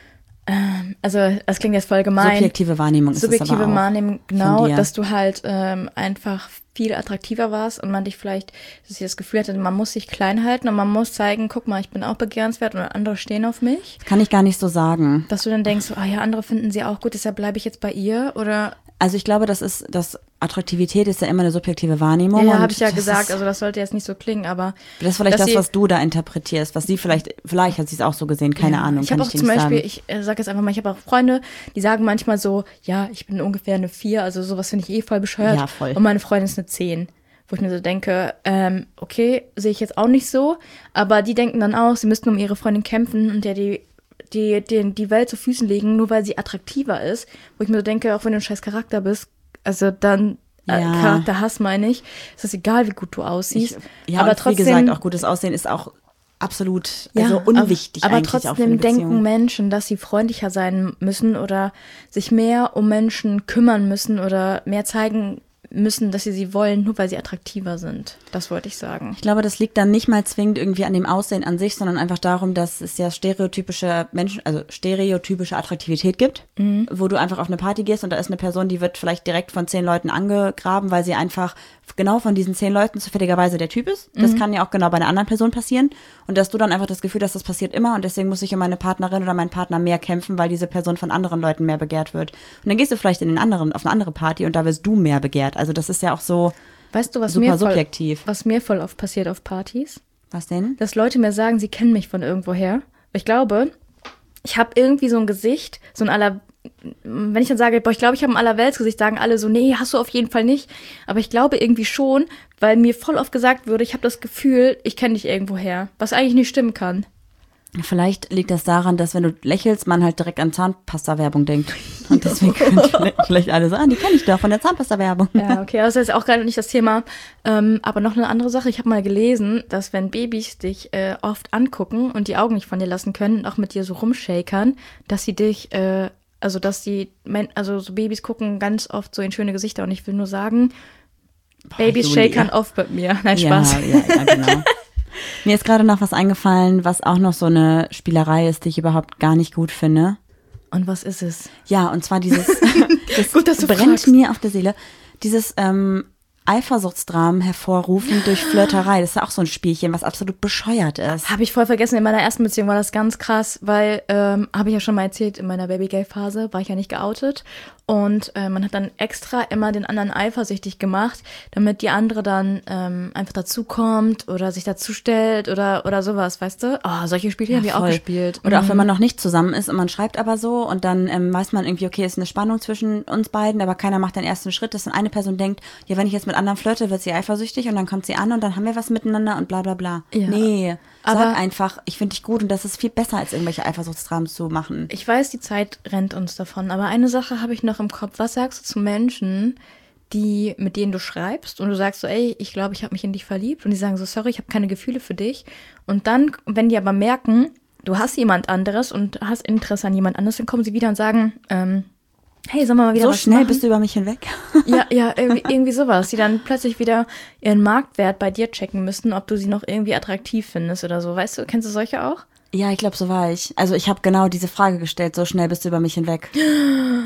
ähm, also es klingt jetzt voll gemein. Subjektive Wahrnehmung ist es Subjektive aber auch Wahrnehmung, von genau, dir. dass du halt ähm, einfach viel attraktiver warst und man dich vielleicht, dass sie das Gefühl hatte, man muss sich klein halten und man muss zeigen, guck mal, ich bin auch begehrenswert und andere stehen auf mich. Das kann ich gar nicht so sagen. Dass du dann denkst, ah ja, andere finden sie auch gut, deshalb bleibe ich jetzt bei ihr oder... Also ich glaube, das ist, das Attraktivität ist ja immer eine subjektive Wahrnehmung. Ja, und habe ich ja das gesagt, ist, also das sollte jetzt nicht so klingen, aber... das ist vielleicht dass das, sie- was du da interpretierst, was sie vielleicht, vielleicht hat sie es auch so gesehen, keine Ja, Ahnung, Ich kann habe ich auch dir zum nicht Beispiel, sagen. ich äh, sage jetzt einfach mal, ich habe auch Freunde, die sagen manchmal so, ja, ich bin ungefähr eine vier, also sowas finde ich eh voll bescheuert. Ja, voll. Und meine Freundin ist eine zehn. Wo ich mir so denke, ähm, okay, sehe ich jetzt auch nicht so, aber die denken dann auch, sie müssten um ihre Freundin kämpfen und der die, die, die, die Welt zu Füßen legen, nur weil sie attraktiver ist. Wo ich mir so denke, auch wenn du ein scheiß Charakter bist, also dann äh, Ja. Charakterhass meine ich, ist es egal, wie gut du aussiehst. Ich, ja, aber und trotzdem, wie gesagt, auch gutes Aussehen ist auch absolut also unwichtig aber, aber eigentlich auch für eine trotzdem denken Beziehung. Menschen, dass sie freundlicher sein müssen oder sich mehr um Menschen kümmern müssen oder mehr zeigen müssen, dass sie sie wollen, nur weil sie attraktiver sind. Das wollte ich sagen. Ich glaube, das liegt dann nicht mal zwingend irgendwie an dem Aussehen an sich, sondern einfach darum, dass es ja stereotypische Menschen, also stereotypische Attraktivität gibt, Mhm. wo du einfach auf eine Party gehst und da ist eine Person, die wird vielleicht direkt von zehn Leuten angegraben, weil sie einfach genau von diesen zehn Leuten zufälligerweise der Typ ist. Das Mhm. kann ja auch genau bei einer anderen Person passieren und dass du dann einfach das Gefühl hast, das passiert immer und deswegen muss ich um meine Partnerin oder meinen Partner mehr kämpfen, weil diese Person von anderen Leuten mehr begehrt wird. Und dann gehst du vielleicht in den anderen, auf eine andere Party und da wirst du mehr begehrt. Also das ist ja auch so Weißt du, was super mir voll, subjektiv. was mir voll oft passiert auf Partys? Was denn? Dass Leute mir sagen, sie kennen mich von irgendwoher. Ich glaube, ich habe irgendwie so ein Gesicht, so ein aller, wenn ich dann sage, boah, ich glaube, ich habe ein Allerweltsgesicht, sagen alle so, nee, hast du auf jeden Fall nicht. Aber ich glaube irgendwie schon, weil mir voll oft gesagt würde, ich habe das Gefühl, ich kenne dich irgendwoher, was eigentlich nicht stimmen kann. Vielleicht liegt das daran, dass wenn du lächelst, man halt direkt an Zahnpasta-Werbung denkt. Und deswegen können vielleicht, vielleicht alle so, ah, die kenne ich doch von der Zahnpasta-Werbung. Ja, okay, das ist jetzt auch gerade nicht das Thema. Ähm, aber noch eine andere Sache, ich habe mal gelesen, dass wenn Babys dich äh, oft angucken und die Augen nicht von dir lassen können und auch mit dir so rumshakern, dass sie dich, äh, also dass die, Men- also so Babys gucken ganz oft so in schöne Gesichter und ich will nur sagen, Babys Julia. shakern oft mit mir. Nein, Ja, Spaß. ja, ja, genau. Mir ist gerade noch was eingefallen, was auch noch so eine Spielerei ist, die ich überhaupt gar nicht gut finde. Und was ist es? Ja, und zwar dieses, das Gut, dass du brennt fragst. mir auf der Seele, dieses ähm, Eifersuchtsdramen hervorrufen durch Flirterei. Das ist ja auch so ein Spielchen, was absolut bescheuert ist. Habe ich voll vergessen, in meiner ersten Beziehung war das ganz krass, weil, ähm, habe ich ja schon mal erzählt, in meiner Baby-Gay-Phase war ich ja nicht geoutet und äh, man hat dann extra immer den anderen eifersüchtig gemacht, damit die andere dann ähm, einfach dazukommt oder sich dazustellt oder oder sowas, weißt du? Oh, solche Spiele haben wir auch voll. gespielt. Oder auch Mhm. wenn man noch nicht zusammen ist und man schreibt aber so und dann ähm, weiß man irgendwie, okay, es ist eine Spannung zwischen uns beiden, aber keiner macht den ersten Schritt, dass dann eine Person denkt, ja, wenn ich jetzt mit anderen flirte, wird sie eifersüchtig und dann kommt sie an und dann haben wir was miteinander und bla bla bla. Ja. Nee, Aber- sag einfach, ich finde dich gut und das ist viel besser, als irgendwelche Eifersuchtsdramen zu machen. Ich weiß, die Zeit rennt uns davon, aber eine Sache habe ich noch im Kopf. Was sagst du zu Menschen, die, mit denen du schreibst und du sagst so, ey, ich glaube, ich habe mich in dich verliebt und die sagen so, sorry, ich habe keine Gefühle für dich. Und dann, wenn die aber merken, du hast jemand anderes und hast Interesse an jemand anderes, dann kommen sie wieder und sagen, ähm, hey, sollen wir mal wieder So was schnell machen? bist du über mich hinweg. Ja, ja, irgendwie, irgendwie sowas. Die dann plötzlich wieder ihren Marktwert bei dir checken müssten, ob du sie noch irgendwie attraktiv findest oder so. Weißt du, kennst du solche auch? Ja, ich glaube, so war ich. Also ich habe genau diese Frage gestellt, so schnell bist du über mich hinweg.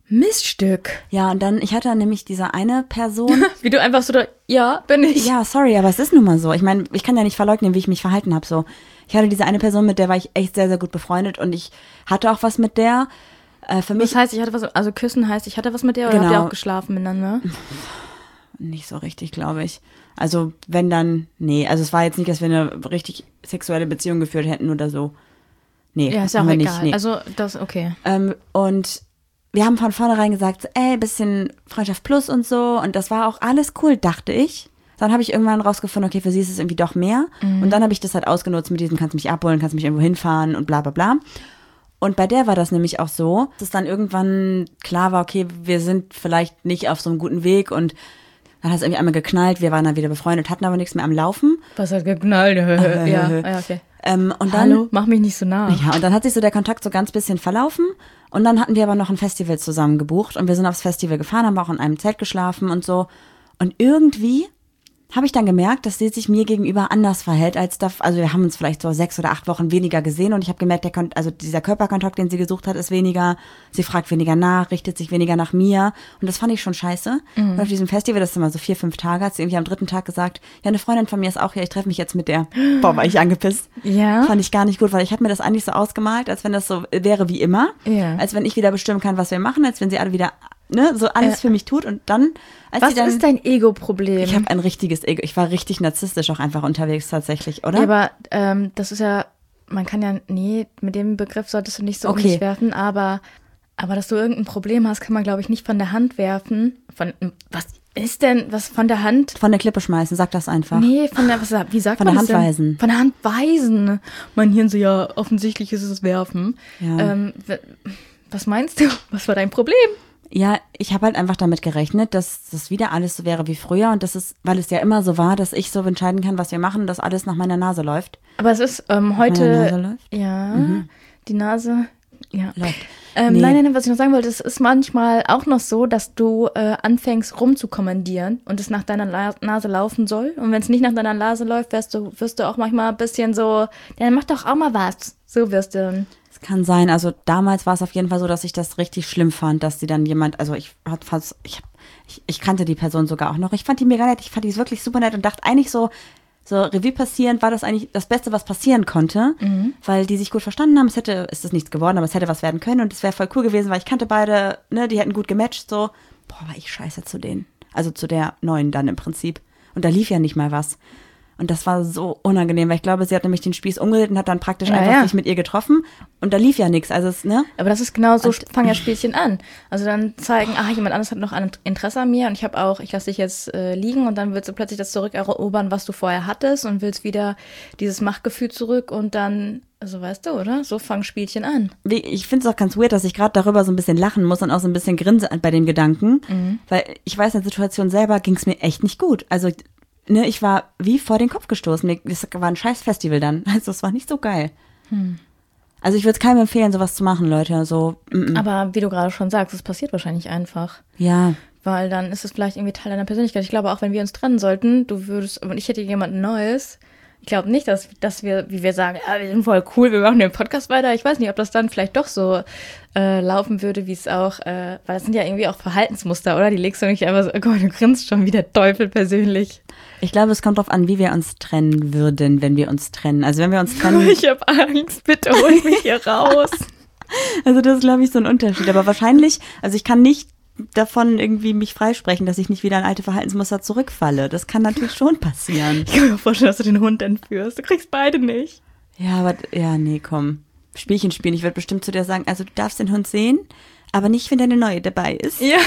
Miststück. Ja, und dann, ich hatte dann nämlich diese eine Person. Wie du einfach so da, ja, bin ich. Ja, sorry, aber es ist nun mal so. Ich meine, ich kann ja nicht verleugnen, wie ich mich verhalten habe. So, ich hatte diese eine Person, mit der war ich echt sehr, sehr gut befreundet und ich hatte auch was mit der. Äh, für mich Das heißt, ich hatte was, also küssen heißt, ich hatte was mit der oder Genau. habt ihr auch geschlafen miteinander? nicht so richtig, glaube ich. Also wenn dann, nee, also es war jetzt nicht, dass wir eine richtig sexuelle Beziehung geführt hätten oder so. Nee, Ja, ist ja haben auch wir egal. nicht, nee. Also das, okay. Ähm, und wir haben von vornherein gesagt, so, ey, bisschen Freundschaft plus und so. Und das war auch alles cool, dachte ich. Dann habe ich irgendwann rausgefunden, okay, für sie ist es irgendwie doch mehr. Mhm. Und dann habe ich das halt ausgenutzt mit diesem, kannst mich abholen, kannst mich irgendwo hinfahren und bla bla bla. Und bei der war das nämlich auch so, dass dann irgendwann klar war, okay, wir sind vielleicht nicht auf so einem guten Weg. Und dann hat es irgendwie einmal geknallt, wir waren dann wieder befreundet, hatten aber nichts mehr am Laufen. Was hat geknallt? ja, ja, okay. Ähm, und dann, Hallo, mach mich nicht so nah. Ja, und dann hat sich so der Kontakt so ganz bisschen verlaufen. Und dann hatten wir aber noch ein Festival zusammen gebucht. Und wir sind aufs Festival gefahren, haben auch in einem Zelt geschlafen und so. Und irgendwie habe ich dann gemerkt, dass sie sich mir gegenüber anders verhält als da. Also wir haben uns vielleicht so sechs oder acht Wochen weniger gesehen. Und ich habe gemerkt, der Kon- also dieser Körperkontakt, den sie gesucht hat, ist weniger. Sie fragt weniger nach, richtet sich weniger nach mir. Und das fand ich schon scheiße. Mhm. Und auf diesem Festival, das ist immer so vier, fünf Tage, hat sie irgendwie am dritten Tag gesagt, ja, eine Freundin von mir ist auch hier, ich treffe mich jetzt mit der. Boah, war ich angepisst. Ja. Fand ich gar nicht gut, weil ich habe mir das eigentlich so ausgemalt, als wenn das so wäre wie immer. Ja. Als wenn ich wieder bestimmen kann, was wir machen, als wenn sie alle wieder, ne, so alles Ja. für mich tut. Und dann, als Was sie dann, ist dein Ego-Problem? ich habe ein richtiges Ego. Ich war richtig narzisstisch auch einfach unterwegs tatsächlich, oder? Ja, aber ähm, das ist ja, man kann ja, nee, mit dem Begriff solltest du nicht so um Okay. dich werfen, aber, aber dass du irgendein Problem hast, kann man, glaube ich, nicht von der Hand werfen. Von, was ist denn, was von der Hand? Von der Klippe schmeißen, sag das einfach. Nee, von der, was, wie sagt Von man der das Hand denn? weisen. Von der Hand weisen. Mein Hirn so, ja, offensichtlich ist es werfen. Ja. Ähm, w- was meinst du? Was war dein Problem? Ja, ich habe halt einfach damit gerechnet, dass das wieder alles so wäre wie früher und das ist, weil es ja immer so war, dass ich so entscheiden kann, was wir machen, dass alles nach meiner Nase läuft. Aber es ist ähm, Meine heute, Nase läuft? ja, die Nase, ja. Läuft. Ähm, Nee. Nein, nein, nein, was ich noch sagen wollte, es ist manchmal auch noch so, dass du äh, anfängst rumzukommandieren und es nach deiner La- Nase laufen soll. Und wenn es nicht nach deiner Nase läuft, wirst du, wirst du auch manchmal ein bisschen so, ja, dann mach doch auch mal was. So wirst du dann. Es kann sein, also damals war es auf jeden Fall so, dass ich das richtig schlimm fand, dass sie dann jemand, also ich hat fast, ich, ich, ich kannte die Person sogar auch noch. Ich fand die mega nett, ich fand die wirklich super nett und dachte eigentlich so, so Revue passierend war das eigentlich das Beste, was passieren konnte, weil die sich gut verstanden haben. Es hätte, es ist nichts geworden, aber es hätte was werden können und es wäre voll cool gewesen, weil ich kannte beide, ne, die hätten gut gematcht, so. Boah, war ich scheiße zu denen. Also zu der neuen dann im Prinzip. Und da lief ja nicht mal was. Und das war so unangenehm, weil ich glaube, sie hat nämlich den Spieß umgedreht und hat dann praktisch Ja, einfach ja. sich mit ihr getroffen und da lief ja nichts. Also es, ne? Aber das ist genau so, Und- fangen ja Spielchen an. Also dann zeigen, ah, jemand anderes hat noch ein Interesse an mir und ich habe auch, ich lasse dich jetzt äh, liegen und dann willst du plötzlich das zurückerobern, was du vorher hattest und willst wieder dieses Machtgefühl zurück und dann, also weißt du, oder? So fangen Spielchen an. Wie- Ich finde es auch ganz weird, dass ich gerade darüber so ein bisschen lachen muss und auch so ein bisschen grinse bei dem Gedanken, weil ich weiß, in der Situation selber ging es mir echt nicht gut. Also, ne, ich war wie vor den Kopf gestoßen. Mir- Das war ein scheiß Festival dann. Also, es war nicht so geil. Also, ich würde es keinem empfehlen, sowas zu machen, Leute. So, mm, mm. Aber wie du gerade schon sagst, es passiert wahrscheinlich einfach. ja. Weil dann ist es vielleicht irgendwie Teil deiner Persönlichkeit. Ich glaube, auch wenn wir uns trennen sollten, du würdest, und ich hätte jemand Neues, ich glaube nicht, dass, dass wir, wie wir sagen, ja, wir sind voll cool, wir machen den Podcast weiter. Ich weiß nicht, ob das dann vielleicht doch so äh, laufen würde, wie es auch, äh, weil das sind ja irgendwie auch Verhaltensmuster, oder? Die legst du nicht einfach so, oh Gott, du grinst schon wie der Teufel persönlich. Ich glaube, es kommt drauf an, wie wir uns trennen würden, wenn wir uns trennen. Also, wenn wir uns trennen, Ich habe Angst, bitte hol mich hier raus. also das ist, glaube ich, so ein Unterschied. Aber wahrscheinlich, also ich kann nicht davon irgendwie mich freisprechen, dass ich nicht wieder in alte Verhaltensmuster zurückfalle. Das kann natürlich schon passieren. Ich kann mir vorstellen, dass du den Hund entführst. Du kriegst beide nicht. Ja, aber, ja, nee, komm. Spielchen spielen. Ich würde bestimmt zu dir sagen, also du darfst den Hund sehen, aber nicht, wenn deine neue dabei ist. Ja.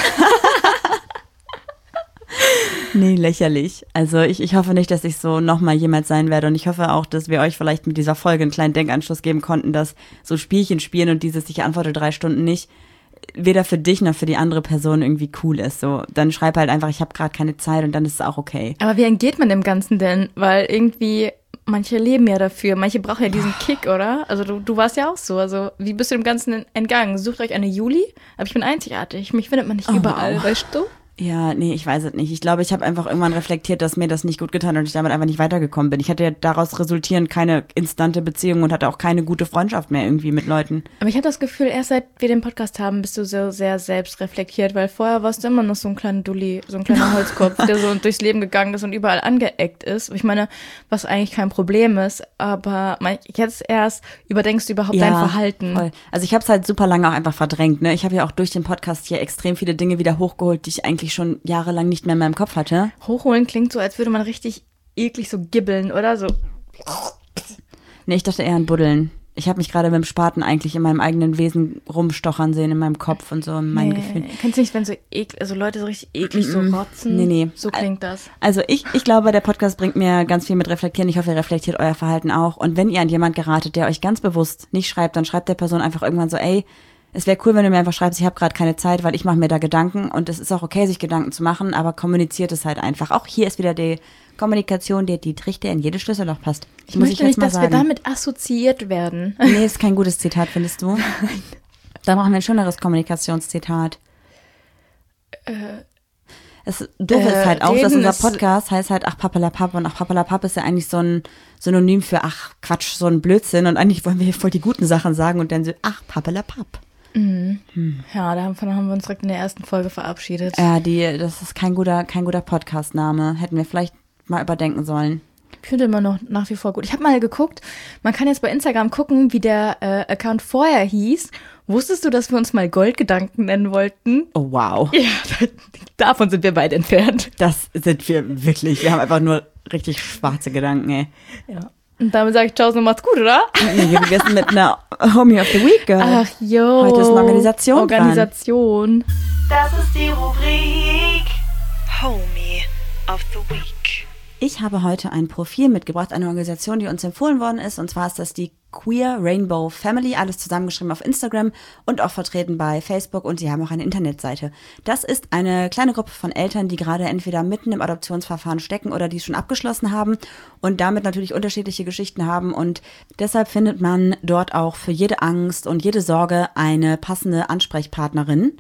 Nee, lächerlich. Also ich, ich hoffe nicht, dass ich so nochmal jemals sein werde und ich hoffe auch, dass wir euch vielleicht mit dieser Folge einen kleinen Denkanschluss geben konnten, dass so Spielchen spielen und dieses, ich antworte drei Stunden nicht, weder für dich noch für die andere Person irgendwie cool ist. So, dann schreib halt einfach, ich habe gerade keine Zeit und dann ist es auch okay. Aber wie entgeht man dem Ganzen denn? Weil irgendwie, manche leben ja dafür, manche brauchen ja diesen Kick, oder? Also du, du warst ja auch so. Also wie bist du dem Ganzen entgangen? Sucht euch eine Juli, aber ich bin einzigartig. Mich findet man nicht Oh, überall, wow. weißt du? Ja, nee, ich weiß es nicht. Ich glaube, ich habe einfach irgendwann reflektiert, dass mir das nicht gut getan hat und ich damit einfach nicht weitergekommen bin. Ich hatte ja daraus resultierend keine instante Beziehung und hatte auch keine gute Freundschaft mehr irgendwie mit Leuten. Aber ich habe das Gefühl, erst seit wir den Podcast haben, bist du so sehr selbstreflektiert, weil vorher warst du immer noch so ein kleiner Dulli, so ein kleiner Holzkopf, der so durchs Leben gegangen ist und überall angeeckt ist. Ich meine, was eigentlich kein Problem ist, aber jetzt erst überdenkst du überhaupt Ja, dein Verhalten. Voll. Also ich habe es halt super lange auch einfach verdrängt. Ne? Ich habe ja auch durch den Podcast hier extrem viele Dinge wieder hochgeholt, die ich eigentlich schon jahrelang nicht mehr in meinem Kopf hatte. Hochholen klingt so, als würde man richtig eklig so gibbeln, oder? So. Nee, ich dachte eher an Buddeln. Ich habe mich gerade mit dem Spaten eigentlich in meinem eigenen Wesen rumstochern sehen, in meinem Kopf und so in meinen Nee. Gefühlen. Kennst du nicht, wenn so eklig, also Leute so richtig eklig so rotzen? Nee, nee. So klingt das. Also ich, ich glaube, der Podcast bringt mir ganz viel mit Reflektieren. Ich hoffe, ihr reflektiert euer Verhalten auch. Und wenn ihr an jemand geratet, der euch ganz bewusst nicht schreibt, dann schreibt der Person einfach irgendwann so, ey, es wäre cool, wenn du mir einfach schreibst, ich habe gerade keine Zeit, weil ich mache mir da Gedanken. Und es ist auch okay, sich Gedanken zu machen, aber kommuniziert es halt einfach. Auch hier ist wieder die Kommunikation, die die Trichter in jedes Schlüsselloch passt. Ich Muss möchte jetzt nicht, mal dass sagen. wir damit assoziiert werden. Nee, ist kein gutes Zitat, findest du? Da brauchen wir ein schöneres Kommunikationszitat. Es doof äh, ist halt auch, dass reden unser ist- Podcast heißt halt Ach Pappelapapp und Ach Pappelapapp ist ja eigentlich so ein Synonym für Ach Quatsch, so ein Blödsinn und eigentlich wollen wir hier voll die guten Sachen sagen und dann so Ach Pappelapapp. Ja, davon haben wir uns direkt in der ersten Folge verabschiedet. Ja, die, das ist kein guter, kein guter Podcast-Name. Hätten wir vielleicht mal überdenken sollen. Ich finde immer noch nach wie vor gut. Ich habe mal geguckt, man kann jetzt bei Instagram gucken, wie der äh, Account vorher hieß. Wusstest du, dass wir uns mal Goldgedanken nennen wollten? Oh wow, Ja, davon sind wir beide entfernt. das sind wir wirklich. Wir haben einfach nur richtig schwarze Gedanken, ey. Ja. Und damit sage ich Ciao und macht's gut, oder? Nee, wir sind mit einer Homie of the Week, Girl. Ach jo. Heute ist eine Organisation Organisation. Das ist die Rubrik Homie of the Week. Ich habe heute ein Profil mitgebracht, eine Organisation, die uns empfohlen worden ist. Und zwar ist das die Queer Rainbow Family, alles zusammengeschrieben auf Instagram und auch vertreten bei Facebook. Und sie haben auch eine Internetseite. Das ist eine kleine Gruppe von Eltern, die gerade entweder mitten im Adoptionsverfahren stecken oder die es schon abgeschlossen haben und damit natürlich unterschiedliche Geschichten haben. Und deshalb findet man dort auch für jede Angst und jede Sorge eine passende Ansprechpartnerin.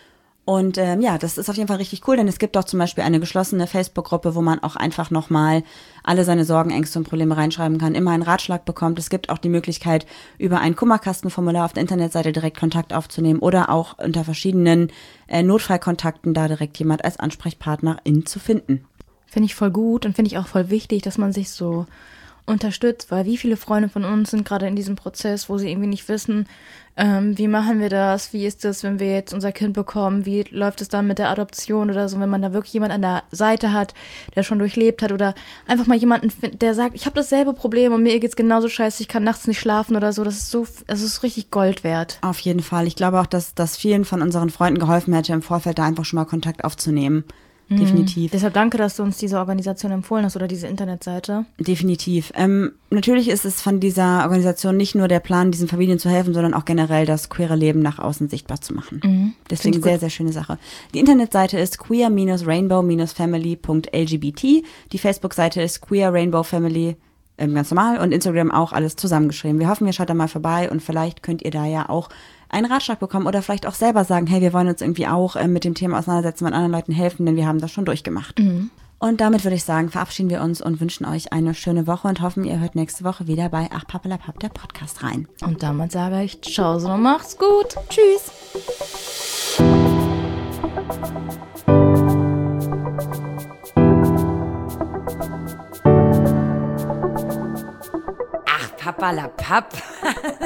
Und ähm, ja, das ist auf jeden Fall richtig cool, denn es gibt auch zum Beispiel eine geschlossene Facebook-Gruppe, wo man auch einfach nochmal alle seine Sorgen, Ängste und Probleme reinschreiben kann, immer einen Ratschlag bekommt. Es gibt auch die Möglichkeit, über ein Kummerkastenformular auf der Internetseite direkt Kontakt aufzunehmen oder auch unter verschiedenen äh, Notfallkontakten da direkt jemand als Ansprechpartnerin zu finden. Finde ich voll gut und finde ich auch voll wichtig, dass man sich so unterstützt, weil wie viele Freunde von uns sind gerade in diesem Prozess, wo sie irgendwie nicht wissen, ähm, wie machen wir das, wie ist das, wenn wir jetzt unser Kind bekommen, wie läuft es dann mit der Adoption oder so, wenn man da wirklich jemand an der Seite hat, der schon durchlebt hat oder einfach mal jemanden, find- der sagt, ich habe dasselbe Problem und mir geht's genauso scheiße, ich kann nachts nicht schlafen oder so, das ist so, das ist richtig Gold wert. Auf jeden Fall. Ich glaube auch, dass das vielen von unseren Freunden geholfen hätte, im Vorfeld da einfach schon mal Kontakt aufzunehmen. Definitiv. Deshalb danke, dass du uns diese Organisation empfohlen hast oder diese Internetseite. Definitiv. Ähm, natürlich ist es von dieser Organisation nicht nur der Plan, diesen Familien zu helfen, sondern auch generell das queere Leben nach außen sichtbar zu machen. Finde Deswegen ich gut. sehr, sehr schöne Sache. Die Internetseite ist queer rainbow family punkt l g b t. Die Facebook-Seite ist Queer Rainbow Family, ähm, ganz normal, und Instagram auch alles zusammengeschrieben. Wir hoffen, ihr schaut da mal vorbei und vielleicht könnt ihr da ja auch einen Ratschlag bekommen oder vielleicht auch selber sagen, hey, wir wollen uns irgendwie auch äh, mit dem Thema auseinandersetzen, und anderen Leuten helfen, denn wir haben das schon durchgemacht. Und damit würde ich sagen, verabschieden wir uns und wünschen euch eine schöne Woche und hoffen, ihr hört nächste Woche wieder bei Ach Pappelapapp, der Podcast rein. Und damit sage ich Ciao und macht's gut. Tschüss. Ach, Pappalapapp.